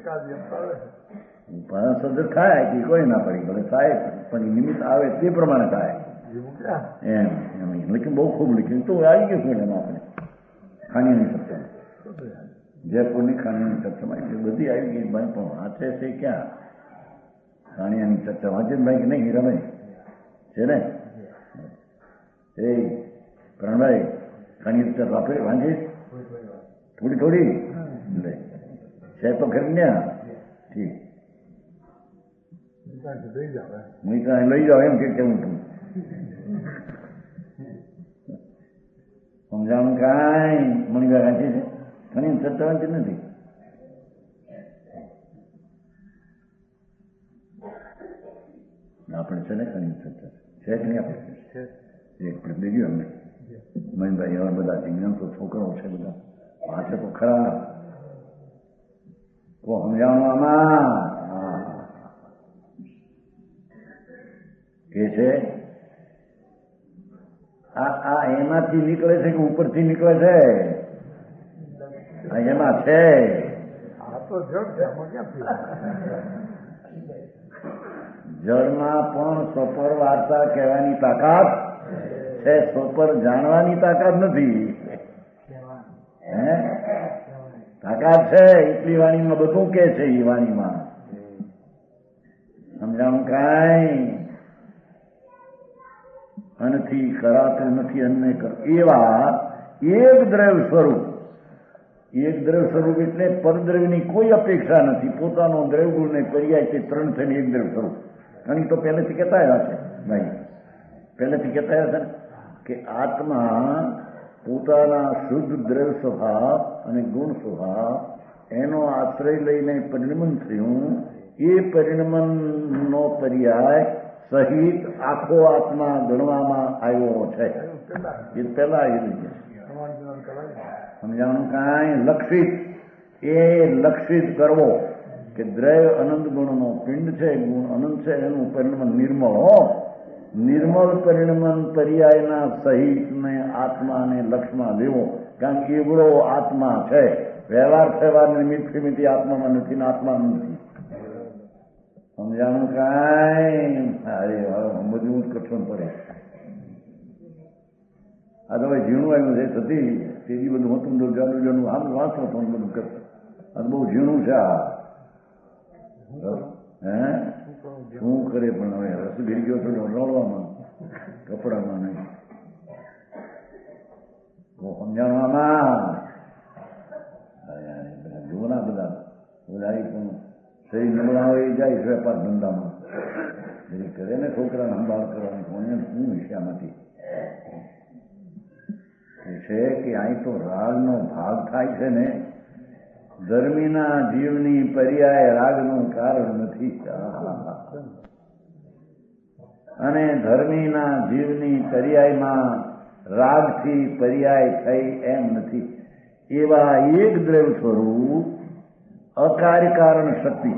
સદસ્ય થાય કે કોઈ ના પડી ભલે થાય પણ નિમિત્ત આવે તે પ્રમાણે થાય એમ એમ લેકિન બહુ ખૂબ લખ્યું તો આવી ગયું શું એમાં આપણે ખાણીની સત્સંગ જયપુરની ખાણીની સત્સંગમાં એટલે બધી આવી ગઈ ભાઈ પણ વાંચે છે ક્યાં ખાણીયાની ચર્ચા વાંચે ભાઈ કે નહીં રમે છે ને એ પ્રણભાઈ ખાણી ચર્ચા વાપરે વાંચે થોડી થોડી લે છે તો ખરી ને ઠીક હું ત્યાં લઈ જાઓ એમ કે કેવું તું સમજાણું કાંઈ મણિભાઈ વાંચે છે ઘણી ચર્ચા વાંચી નથી. આપણે છે ને ઘણી ચર્ચા છે કે નહીં આપણે એક પ્રતિ ગયું અમને મણિભાઈ એવા બધા વિજ્ઞાન તો છોકરાઓ છે બધા વાંચે તો ખરા તો સમજાણું આમાં કે છે આ આ એમાંથી નીકળે છે કે ઉપરથી નીકળે છે? આ એમાં છે. જળમાં પણ સફર વાર્તા કહેવાની તાકાત છે, સફર જાણવાની તાકાત નથી. હે તાકાત છે એટલી વાણીમાં બધું કે છે. એ વાણીમાં સમજાણું કાંઈ અનથી કરાતું નથી અન્ને કર એવા એક દ્રવ્ય સ્વરૂપ. એક દ્રવ્ય સ્વરૂપ એટલે પરદ્રવ્યની કોઈ અપેક્ષા નથી. પોતાનો દ્રવ્ય ગુણને પર્યાય તે ત્રણ થઈને એક દ્રવ્ય સ્વરૂપ. ઘણી તો પહેલેથી કહેતા આવ્યા છે ભાઈ, પહેલેથી કહેતા આવ્યા છે ને કે આત્મા પોતાના શુદ્ધ દ્રવ્ય સ્વભાવ અને ગુણ સ્વભાવ એનો આશ્રય લઈને પરિણમન થયું. એ પરિણમનનો પર્યાય સહિત આખો આત્મા ગણવામાં આવ્યો છે. એ પેલા એ રીતે સમજાણું કાંઈ લક્ષિત એ લક્ષિત કરવો કે દ્રવ્ય અનંત ગુણનો પિંડ છે, ગુણ અનંત છે, એનું પરિણમન નિર્મળ હો. નિર્મળ પરિણમન પર્યાયના સહિતને આત્માને લક્ષમાં લેવો. કારણ કે એવડો આત્મા છે. વ્યવહાર વ્યવહાર નિમિત્ત નિમિત્ત આત્મામાં નથી ને આત્મા નથી. સમજાણું કાંઈ અરે મજબૂત કઠણ પડે. આ તો ભાઈ ઝીણું આવ્યું છે થતી તેજી બધું હતું જાડું જાડું આમ વાંચો તો બધું કરતો. આ બહુ ઝીણું છે. આ હે શું કરે પણ હવે રસ ગઈ ગયો તો રળવામાં કપડામાં નહીં સમજાણું આમાં જુના બધા બધા પણ શરીર નબળા હોય જાય વેપાર ધંધામાં એ કરે ને છોકરાને સંભાળ કરવાની કોને શું વિષયામાંથી છે કે અહીં તો રાગનો ભાગ થાય છે ને. ધર્મીના જીવની પર્યાય રાગનું કારણ નથી અને ધર્મીના જીવની પર્યાયમાં રાગથી પર્યાય થઈ એમ નથી. એવા એક દ્રવ્ય સ્વરૂપ અકાર્ય કારણ શક્તિ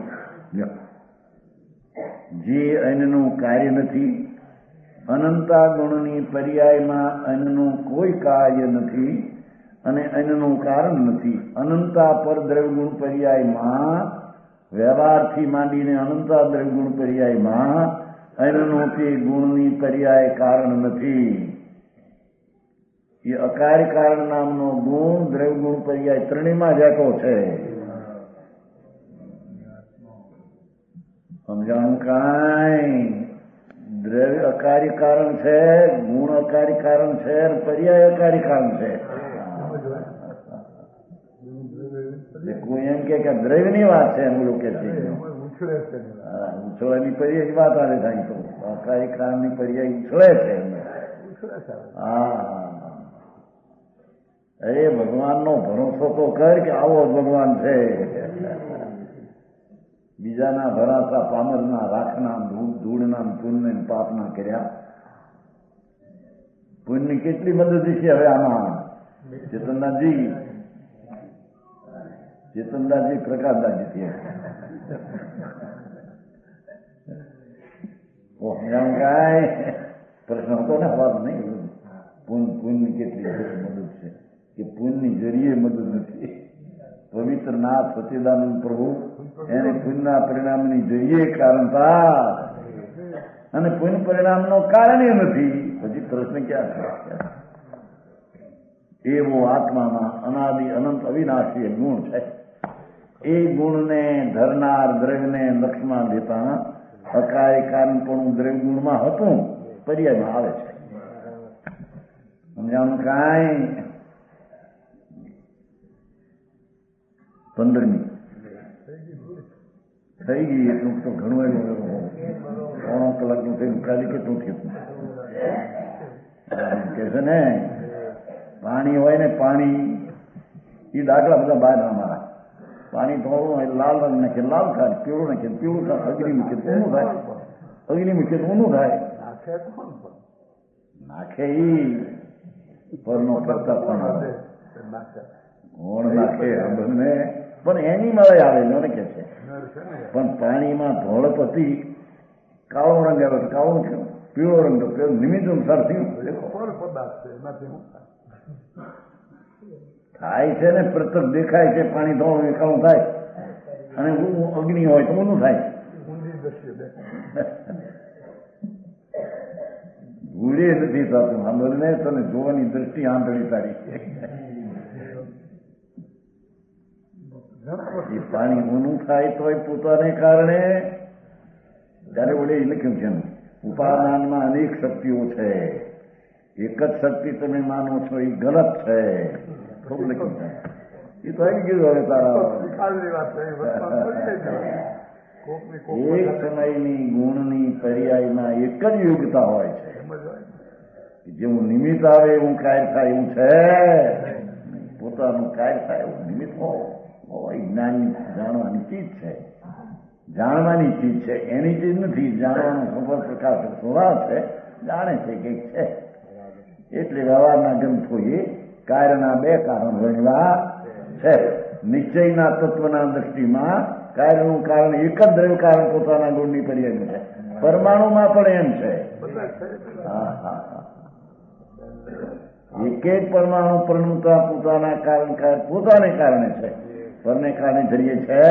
જે અન્યનું કાર્ય નથી. અનંતા ગુણની પર્યાયમાં અન્યનું કોઈ કાર્ય નથી અને અન્યનું કારણ નથી. અનંતા પર દ્રવ્યગુણ પર્યાયમાં વ્યવહારથી માંડીને અનંતા દ્રવ્યગુણ પર્યાયમાં અન્યનું તે ગુણની પર્યાય કારણ નથી. એ અકાર્ય કારણ નામનો ગુણ દ્રવ્યગુણ પર્યાય ત્રણેયમાં જતો છે. સમજાણું કાંઈ દ્રવ્ય અકાર્ય કારણ છે, ગુણ અકાર્ય કારણ છે, પર્યાય અકાર્ય કારણ છે. કોઈ એમ કે દ્રવ્યની વાત છે એમ લોકો કે છે ઉછળવાની પર્યાય વાત આવે થાય તો અકાર્ય કારણની પર્યાય ઉછળે છે. હા અરે ભગવાનનો ભરોસો તો કર કે આવો ભગવાન છે. બીજાના ભરાસા પામરના રાખના ધૂળના પુણ્ય પાપના કર્યા. પુણ્યની કેટલી મદદ છે હવે આમાં. ચેતનદાસજી ચેતનદાસજી પ્રકાશદાસજી કાંઈ પ્રશ્ન હતો ને વાત નહીં. પુણ્ય કેટલી મદદ છે કે પુણ્યની જરીએ મદદ નથી. પવિત્ર નાથ સચિદાનંદ પ્રભુ એને પુણ્યના પરિણામની જરીએ કારણતા અને પુણ્ય પરિણામનો કારણ એ નથી. પછી પ્રશ્ન ક્યાં છે? એવો આત્મામાં અનાદિ અનંત અવિનાશી ગુણ છે. એ ગુણને ધરનાર દ્રવ્યને લક્ષમાં લેતા અકાય કારણ પણ દ્રવ્ય ગુણમાં હતું પર્યાયમાં આવે છે. સમજાણું કાંઈ? પંદરમી થઈ ગઈ એટલું તો ઘણું એવું પોણો કલાકનું થયું. કાલે કેટલું થયું કે છે ને પાણી હોય ને પાણી એ દાખલા બધા બહાર ના મારા. પાણી થોડું હોય લાલ રંગ નાખે લાલ થાય, પીળું નાખે પીળું થાય, અગ્નિ મૂકે તો ઊનું થાય, અગ્નિ મૂકે તો ઊનું થાય. નાખે ઈ પરનો કરતા પણ કોણ નાખે બંને પણ એની મળે આવે મને કે છે. પણ પાણીમાં ધોળપતિ કાળો રંગ આવે કાળો થયો, પીળો રંગ થયો, નિમિત્ત અનુસાર થયું થાય છે ને. પ્રત્યક્ષ દેખાય છે પાણી ધોળું એ કાળું થાય અને અગ્નિ હોય તો ઊનું થાય. ભૂલે નથી થતું. સાંભળને તને જોવાની દ્રષ્ટિ આંધળી તારી. એ પાણી ઊનું થાય તો પોતાને કારણે ત્યારે ઓલે લખ્યું છે ઉપાદાનમાં અનેક શક્તિઓ છે. એક જ શક્તિ તમે માનો છો એ ગલત છે. ખૂબ લખ્યું છે. એ તો આવી ગયું હવે તારા એક સમયની ગુણની પર્યાયમાં એક જ યોગ્યતા હોય છે. જેવું નિમિત્ત આવે એવું કાયર થાય એવું છે. પોતાનું કાયર થાય એવું નિમિત્ત હોય. જ્ઞાનની જાણવાની ચીજ છે, જાણવાની ચીજ છે, એની ચીજ નથી. જાણવાનો સફળ પ્રકાશ સ્વભાવ છે, જાણે છે કંઈક છે. એટલે વ્યવહારના ગ્રંથોએ કાર્યના બે કારણ વર્ણવ્યા છે. નિશ્ચયના તત્વના દ્રષ્ટિમાં કાર્યનું કારણ એક જ દ્રવ્ય કારણ પોતાના ગુણની પર્યાય છે. પરમાણુમાં પણ એમ છે. હા હા હા એક એક પરમાણુ પરણુતા પોતાના કારણ પોતાને કારણે છે, પરને કારણે ધરીએ છે.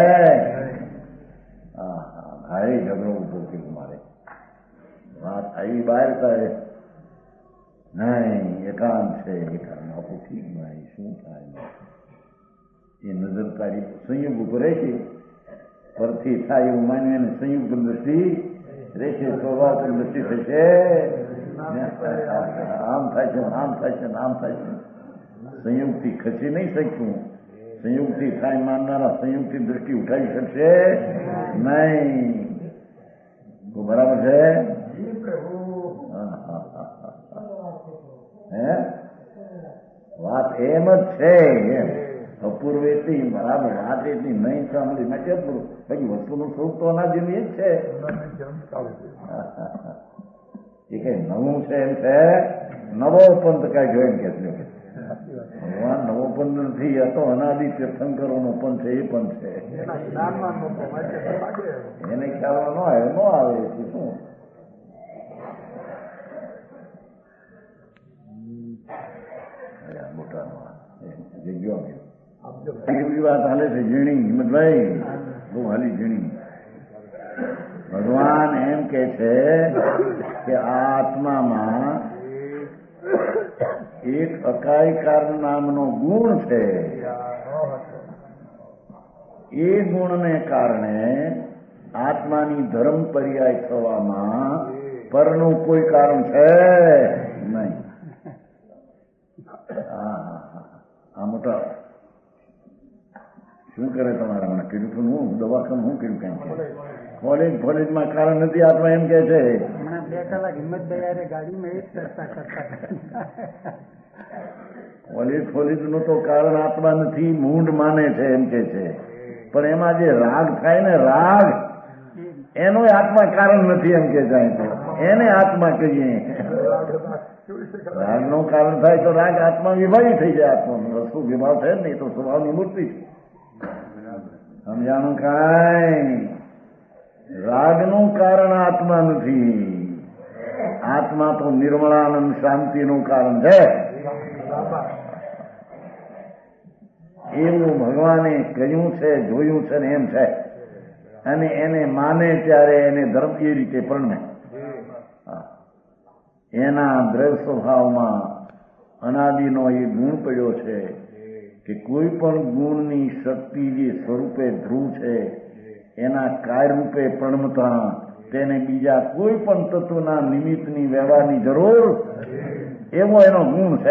હા હા ભાઈ ઝઘડો ઉભો થયો મારે વાત આવી બહાર કરે નહીં એકાંત છે. એકાંત આપું ઠીક ભાઈ શું થાય એ નજર તારી સંયુગ ઉપર રહેશે. પરથી થાય એવું માનીએ અને સંયુક્ત દ્રષ્ટિ રહેશે, સ્વભાવ દ્રષ્ટિ થશે. આમ થાય છે આમ થાય છે આમ થાય છે. સંયુક્તથી ખસી નહીં શકશું. સંયુક્તથી થાય માનનારા સંયુક્તથી દ્રષ્ટિ ઉઠાવી શકશે નહીં. તો બરાબર છે. હે વાત એમ જ છે. એમ અપૂર્વેથી બરાબર વાત એટલી નહીં સાંભળી મેં કેમ કરું. પછી વસ્તુનું સ્વરૂપ તો અના જેવું જ છે. એ કઈ નવું છે એમ છે. નવો પંથ કઈ જોઈ કે ભગવાન નવો પંથ નથી. આ તો અનાદિ તીર્થંકરોનો પંથ છે. એ પંથ છે એને ખ્યાલ ન આવે ન આવે શું. એવી વાત હાલે છે ઝીણી હિંમતભાઈ, બહુ હાલી ઝીણી. ભગવાન એમ કે છે કે આત્મામાં એક અકાયકાર નામનો ગુણ છે. એ ગુણને કારણે આત્માની ધર્મ પર્યાય થવામાં પરનું કોઈ કારણ છે નહીં. આ મોટા શું કરે તમારા મને કીધું હું દવાખાનું હું કીધું કેમ છે કોલેજ કોલેજમાં કારણ નથી. આત્મા એમ કે છે બે કલાક હિંમતભાઈ ગાડીમાં એ જ ચર્ચા કરતા. કોલેજ કોલેજ નું તો કારણ આત્મા નથી, મૂંડ માને છે એમ કે છે. પણ એમાં જે રાગ થાય ને રાગ એનો આત્મા કારણ નથી એમ કે જાય તો એને આત્મા કહીએ. રાગ નું કારણ થાય તો રાગ આત્મા વિભાવી થઈ જાય. આત્મા વસ્તુ વિભાવ થાય ને તો સ્વભાવની મૂર્તિ છે. સમજાણું કાંઈ રાગનું કારણ આત્મા નથી. આત્મા તો નિર્મળાનંદ શાંતિનું કારણ છે. એવું ભગવાને કહ્યું છે, જોયું છે ને એમ છે. અને એને માને ત્યારે એને ધર્મ એ રીતે પરણે. એના દ્રવ્ય સ્વભાવમાં અનાદિનો એ ગુણ પડ્યો છે કે કોઈ પણ ગુણની શક્તિ જે સ્વરૂપે ધ્રુવ છે એના કાર્ય રૂપે પ્રણમતા તેને બીજા કોઈ પણ તત્વના નિમિત્તની વ્યવહારની જરૂર એવો એનો ગુણ છે.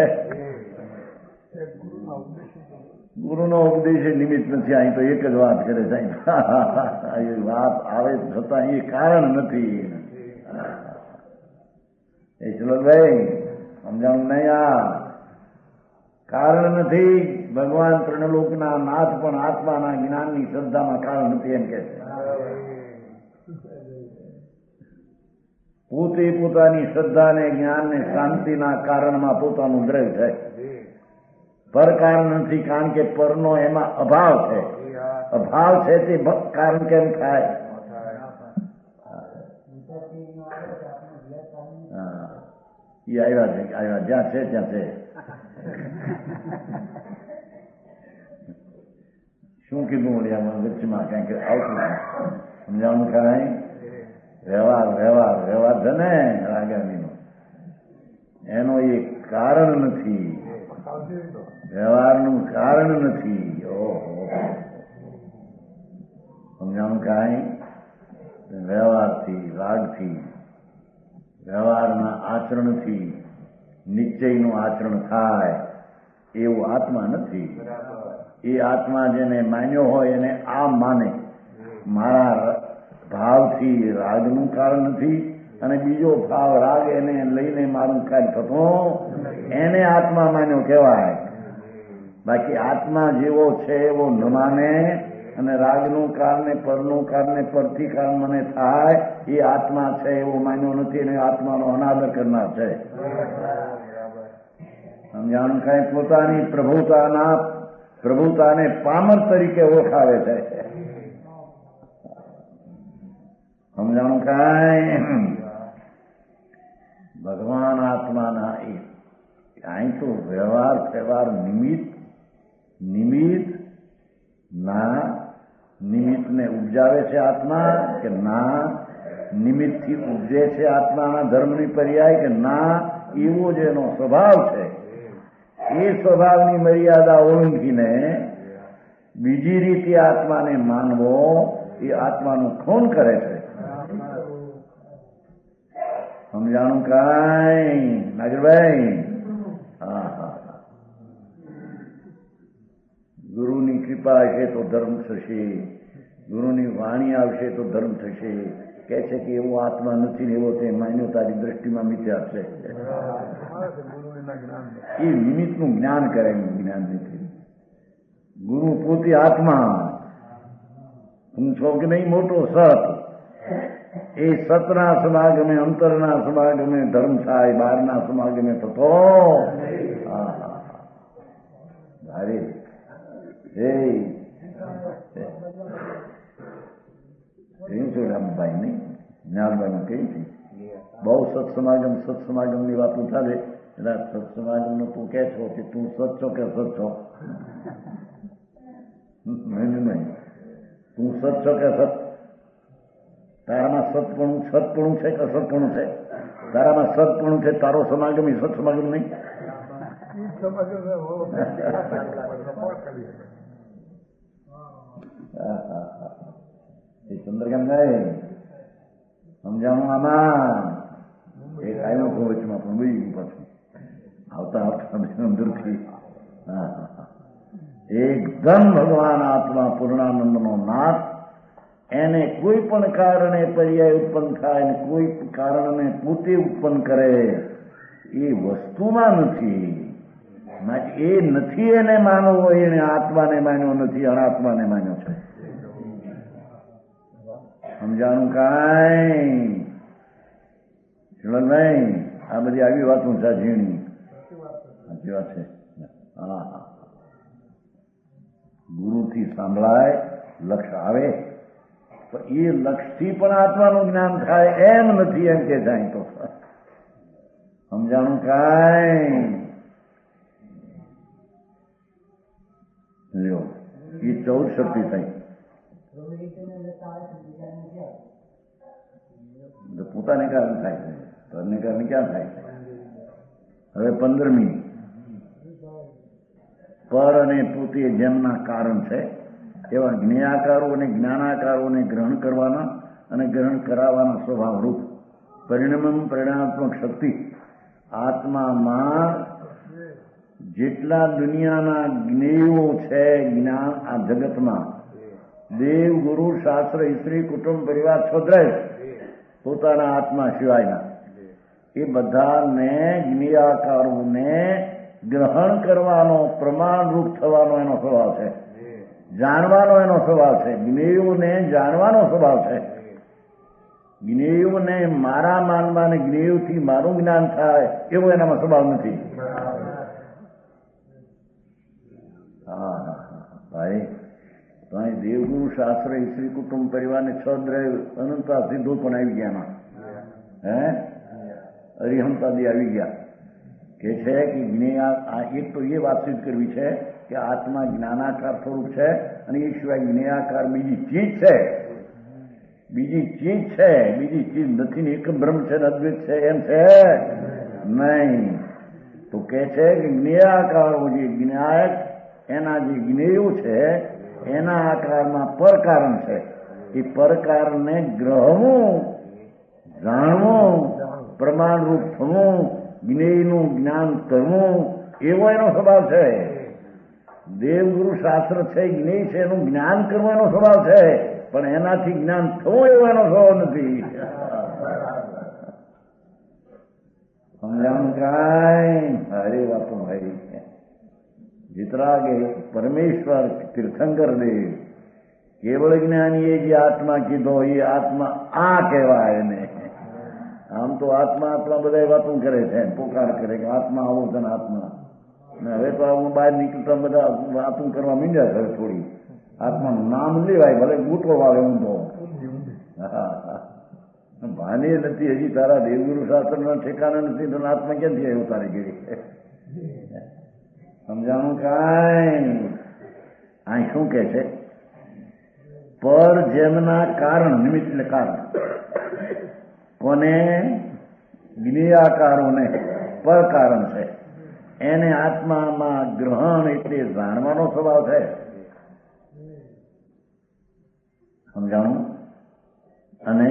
ગુરુનો ઉપદેશ નિમિત્ત નથી. અહીં તો એક જ વાત કરે છે. એ વાત આવે છતાં એ કારણ નથી. એ ચલોભાઈ સમજાણું નહીં. આ કારણ નથી. ભગવાન ત્રણલોકના નાથ પણ આત્માના જ્ઞાનની શ્રદ્ધામાં કારણ નથી એમ કે છે. પોતે પોતાની શ્રદ્ધા ને જ્ઞાન ને શાંતિના કારણમાં પોતાનું દ્રવ્ય છે. પર કારણ નથી. કારણ કે પરનો એમાં અભાવ છે. અભાવ છે તે કારણ કેમ થાય? એ આવ્યા છે આવ્યા જ્યાં છે ત્યાં છે. શું કીધું વળિયામાં વચ્ચેમાં કંઈક આવતું સમજાવવાનું કાંઈ વ્યવહાર વ્યવહાર વ્યવહાર છે ને રાગામીનો એનો એક કારણ નથી. વ્યવહારનું કારણ નથી. ઓહો સમજાવવાનું કાંઈ વ્યવહારથી રાગથી વ્યવહારના આચરણથી નિશ્ચયનું આચરણ થાય એવું આત્મા નથી. એ આત્મા જેને માન્યો હોય એને આમ માને. મારા ભાવથી રાગનું કારણ નથી, અને બીજો ભાવ રાગ એને લઈને મારું કાર્ય થતું એને આત્મા માન્યો કહેવાય. બાકી આત્મા જેવો છે એવો ન માને અને રાગનું કારણે પરનું કારણે પરથી કારણ મને થાય એ આત્મા છે એવો માન્યો નથી અને આત્માનો અનાદર કરનાર છે. સમજાણું કઈ પોતાની પ્રભુતાના પ્રભુતાને પામર તરીકે ઓળખાવે છે. સમજાણું કઈ ભગવાન આત્માના અહીં તો વ્યવહાર વ્યવહાર નિમિત્ત નિમિત્ત ના નિમિત્તને ઉપજાવે છે આત્મા કે ના નિમિત્તથી ઉપજે છે આત્માના ધર્મની પર્યાય કે ના એવો જ એનો સ્વભાવ છે. એ સ્વભાવની મર્યાદા ઓળંગીને બીજી રીતે આત્માને માનવો એ આત્માનું ખૂન કરે છે. સમજાણું કઈ નાગરભાઈ? હા હા ગુરુની કૃપા હશે તો ધર્મ થશે, ગુરુની વાણી આવશે તો ધર્મ થશે. કે છે કે એવો આત્મા નથી ને એવો તે માન્યો તારી દ્રષ્ટિમાં મિથ્યા છે. એ નિમિત્તનું જ્ઞાન કરે એનું જ્ઞાન નથી. ગુરુ પોતે આત્મા. હું છો કે નહીં મોટો સત. એ સતના સમાગમે અંતરના સમાગમે ધર્મ થાય, બહારના સમાગમે થતો હા હા ભારે શું રામભાઈ નહીં જ્ઞાનભાઈ કઈ છે બહુ સત્સમાગમ સત્સમાગમ ની વાત ઉઠાવે એટલે સત્સમાગમ નું તું કે છો કે તું સત છો કે સત છો? નહીં નહીં તું સત છો કે સત? તારામાં સતપણું સતપણું છે કે સતપણું છે? તારામાં સતપણું છે તારો સમાગમ એ સત સમાગમ નહીં. ચંદ્રકાંત ભાઈ સમજાણું આમાં એક આવ્યું હતું વચમાં પણ બોલી ગયું પાછું આવતા આવતા અંદરથી એકદમ ભગવાન આત્મા પૂર્ણાનંદનો નાથ. એને કોઈ પણ કારણે પર્યાય ઉત્પન્ન થાય ને કોઈ કારણને પોતે ઉત્પન્ન કરે એ વસ્તુમાં નથી. એ નથી એને માનવો એને આત્માને માન્યો નથી, અનાત્માને માન્યો છે. સમજાણું કાંઈ શિવનભાઈ? આ બધી આવી વાતો છે ઝીણી. સાચી વાત છે. હા હા ગુરુથી સાંભળાય લક્ષ આવે તો એ લક્ષથી પણ આત્માનું જ્ઞાન થાય એમ નથી એમ કે જાય તો સમજાણું કાંઈ? લ્યો એ ચૌદ શક્તિ થઈ પોતાને કારણે થાય છે, પરને કારણે ક્યાં થાય છે? હવે પંદરમી પર અને પોતે જેમના કારણ છે એવા જ્ઞેયાકારો અને જ્ઞાનાકારોને ગ્રહણ કરવાના અને ગ્રહણ કરાવવાના સ્વભાવરૂપ પરિણામ પરિણાત્મક શક્તિ આત્મામાં જેટલા દુનિયાના જ્ઞેયો છે જ્ઞાન આ જગતમાં દેવ ગુરુ શાસ્ત્ર સ્ત્રી કુટુંબ પરિવાર છોદ્રય પોતાના આત્મા સિવાયના એ બધાને જ્ઞેયાકારોને ગ્રહણ કરવાનો પ્રમાણરૂપ થવાનો એનો સ્વભાવ છે. જાણવાનો એનો સ્વભાવ છે. જ્ઞેયોને જાણવાનો સ્વભાવ છે. જ્ઞેયોને મારા માનવા ને જ્ઞેયોથી મારું જ્ઞાન થાય એવો એનામાં સ્વભાવ નથી. હા ભાઈ તો દેવગુરુ શાસ્ત્ર સ્ત્રી કુટુંબ પરિવારને છ દ્રય અનંતા સિદ્ધો પણ આવી ગયા એમાં. હે અરિહંતાદી આવી ગયા કે છે કે જ્ઞેયા એક તો એ વાત સિદ્ધ કરવી છે કે આત્મા જ્ઞાનાકાર સ્વરૂપ છે અને એ સિવાય જ્ઞેયાકાર બીજી ચીજ છે. બીજી ચીજ છે બીજી ચીજ નથી ને એક બ્રહ્મ છે અદ્વૈત છે એમ છે નહીં. તો કે છે કે જ્ઞેયાકારો જે જ્ઞાયક એના જે જ્ઞેયો છે એના આકારમાં પરકારણ છે. એ પરકારને ગ્રહવું જાણવું પ્રમાણરૂપ થવું જ્ઞેયનું જ્ઞાન કરવું એવો એનો સ્વભાવ છે. દેવગુરુ શાસ્ત્ર છે જ્ઞેય છે એનું જ્ઞાન કરવો એનો સ્વભાવ છે પણ એનાથી જ્ઞાન થવું એવો એનો સ્વભાવ નથી. સમજાણું કાંઈ સારી વાતો ભાઈ. વિતરાગે પરમેશ્વર તીર્થંકર દેવ કેવળ જ્ઞાનીએ જે આત્મા કીધો એ આત્મા આ કહેવાય ને. આમ તો આત્મા આત્મા બધા વાતો કરે છે, પોકાર કરે કે આત્મા આવો છે ને આત્મા. ને હવે તો હું બહાર નીકળતા બધા વાતો કરવા માંડ્યા છે થોડી. આત્માનું નામ લેવાય ભલે ગૂંટો વાવે ઊંધો. ભાને નથી હજી તારા દેવગુરુ શાસ્ત્રના ઠેકાણા નથી તો આત્મા ક્યાંથી આવ્યો તારી ગીરી? સમજાણું કાંઈ? આ શું કે છે? પર જેમના કારણ નિમિત્ત એટલે કારણ કોને? જ્ઞેયાકારોને પર કારણ છે એને આત્મામાં ગ્રહણ એટલે જાણવાનો સ્વભાવ છે. સમજાણું? અને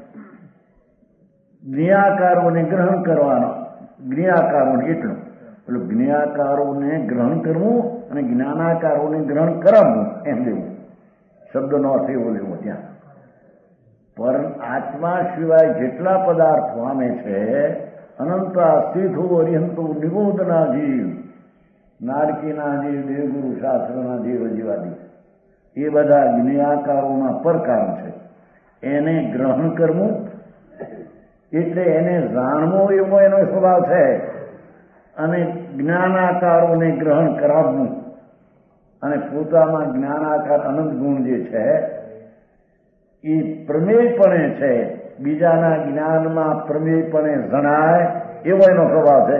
જ્ઞેયાકારોને ગ્રહણ કરવાનો. જ્ઞેયાકારોને એટલું પેલું જ્ઞેયાકારોને ગ્રહણ કરવું અને જ્ઞાનાકારોને ગ્રહણ કરાવવું એમ લેવું. શબ્દનો અર્થ એવો લેવો ત્યાં. પર આત્મા સિવાય જેટલા પદાર્થ પામે છે અનંત સ્થિતો અરિહંતો નિબોધના જીવ, નારકીના જીવ, દેવગુરુ શાસ્ત્રના જીવ, જીવાદી એ બધા જ્ઞેયાકારોના પર કારણ છે. એને ગ્રહણ કરવું એટલે એને જાણવું એવો એનો સ્વભાવ છે. અને જ્ઞાનાકારોને ગ્રહણ કરાવવું અને પોતામાં જ્ઞાનાકાર અનંત ગુણ જે છે એ પ્રમેયપણે છે. બીજાના જ્ઞાનમાં પ્રમેયપણે જણાય એવો એનો સ્વભાવ છે.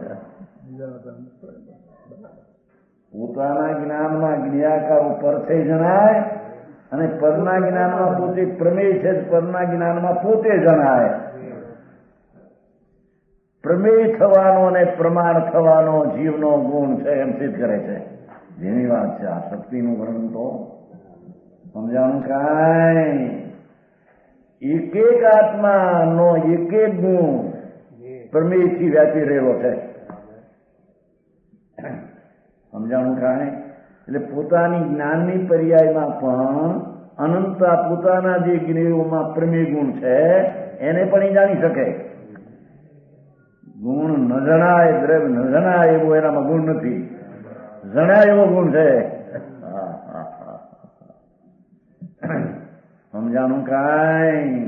પોતાના જ્ઞાનમાં જ્ઞેયાકાર પરથી જણાય અને પરના જ્ઞાનમાં પોતે પ્રમેય છે, પરના જ્ઞાનમાં પોતે જણાય. પ્રમેય થવાનો અને પ્રમાણ થવાનો જીવનો ગુણ છે એમ સિદ્ધ કરે છે. જેની વાત છે આ શક્તિનું વર્ણન તો સમજાણું કાંઈ? એક એક આત્માનો એક એક ગુણ પ્રમેયથી વ્યાપી રહેલો છે. સમજાણું કાંઈ? એટલે પોતાની જ્ઞાનની પર્યાયમાં પણ અનંતા પોતાના જે જ્ઞેયોમાં પ્રમેય ગુણ છે એને પણ એ જાણી શકે. ગુણ ન જણાય, દ્રવ્ય ન જણાય એવો એનામાં ગુણ નથી, જણાય એવો ગુણ છે. સમજાણું કાંઈ?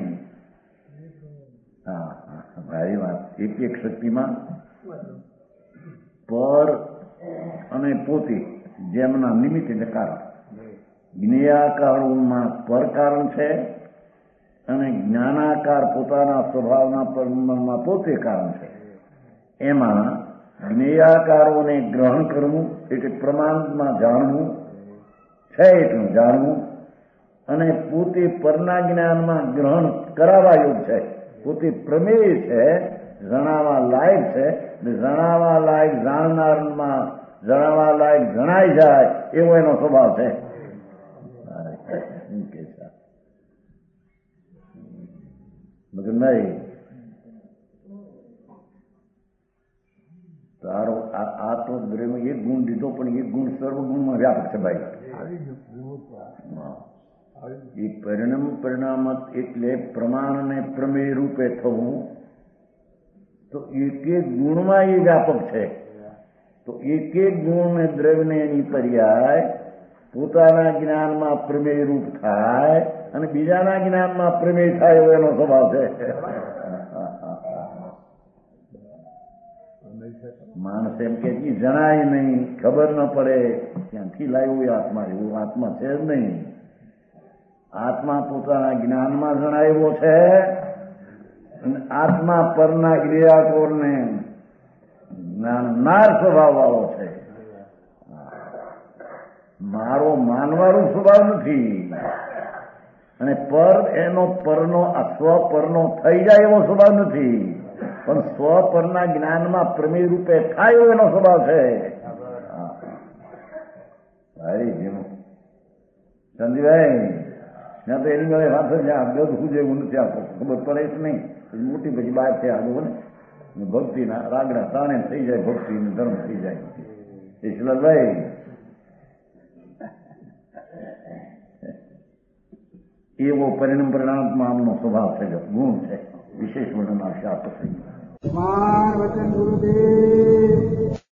હા ભારી વાત. એક એક શક્તિમાં પર અને પોતે જેમના નિમિત્ત એટલે કારણ. જ્ઞેયાકારોમાં પર કારણ છે અને જ્ઞાનાકાર પોતાના સ્વભાવના પરમાણુમાં પોતે કારણ છે. એમાં જ્ઞેયાકારોને ગ્રહણ કરવું એટલે પ્રમાણમાં જાણવું છે એટલું જાણવું અને પોતે પરના જ્ઞાનમાં ગ્રહણ કરાવવા યોગ છે. પોતે પ્રમેય છે, જણાવવા લાયક છે. જણાવવા લાયક જાણનારમાં જણાવવા લાયક જણાઈ જાય એવો એનો સ્વભાવ છે. નહીં તારો આ તો દ્રવ્ય એક ગુણ દીધો પણ એક ગુણ સર્વગુણમાં વ્યાપક છે ભાઈ. એ પરિણામ પરિણામત એટલે પ્રમાણ અને પ્રમેય રૂપે થવું તો એક એક ગુણમાં એ વ્યાપક છે. તો એક એક ગુણ ને દ્રવ્યને એની પર્યાય પોતાના જ્ઞાનમાં પ્રમેય રૂપ થાય અને બીજાના જ્ઞાનમાં પ્રમેય થાય એવો એનો સ્વભાવ છે. માણસ એમ કે જણાય નહીં, ખબર ન પડે ક્યાંથી લાવ્યું એ આત્મા. એવું આત્મા છે જ નહીં. આત્મા પોતાના જ્ઞાનમાં જણાવ્યો છે અને આત્મા પરના ક્રિયાકોરને જ્ઞાનનાર સ્વભાવ વાળો છે. મારો માનવાનો સ્વભાવ નથી અને પર એનો પરનો સ્વ પરનો થઈ જાય એવો સ્વભાવ નથી, પણ સ્વ પરના જ્ઞાનમાં પ્રમેય રૂપે થાય એવો એનો સ્વભાવ છે. ભાઈ જેવું સંજીભાઈ ત્યાં તો એની મેળે વાત જ્યાં ગદ હું જેવું નથી આપો ખબર પડે જ નહીં. મોટી પછી બહાર છે આગળ ને ભક્તિના રાગડા તાણે થઈ જાય, ભક્તિ ધર્મ થઈ જાય. ઈશ્વરભાઈ એવો પરિણામ પરિણામમાં આમનો સ્વભાવ છે, ગુણ છે. વિશેષ વર્ણન આવશે આપશે. માન વચન ગુરુદેવ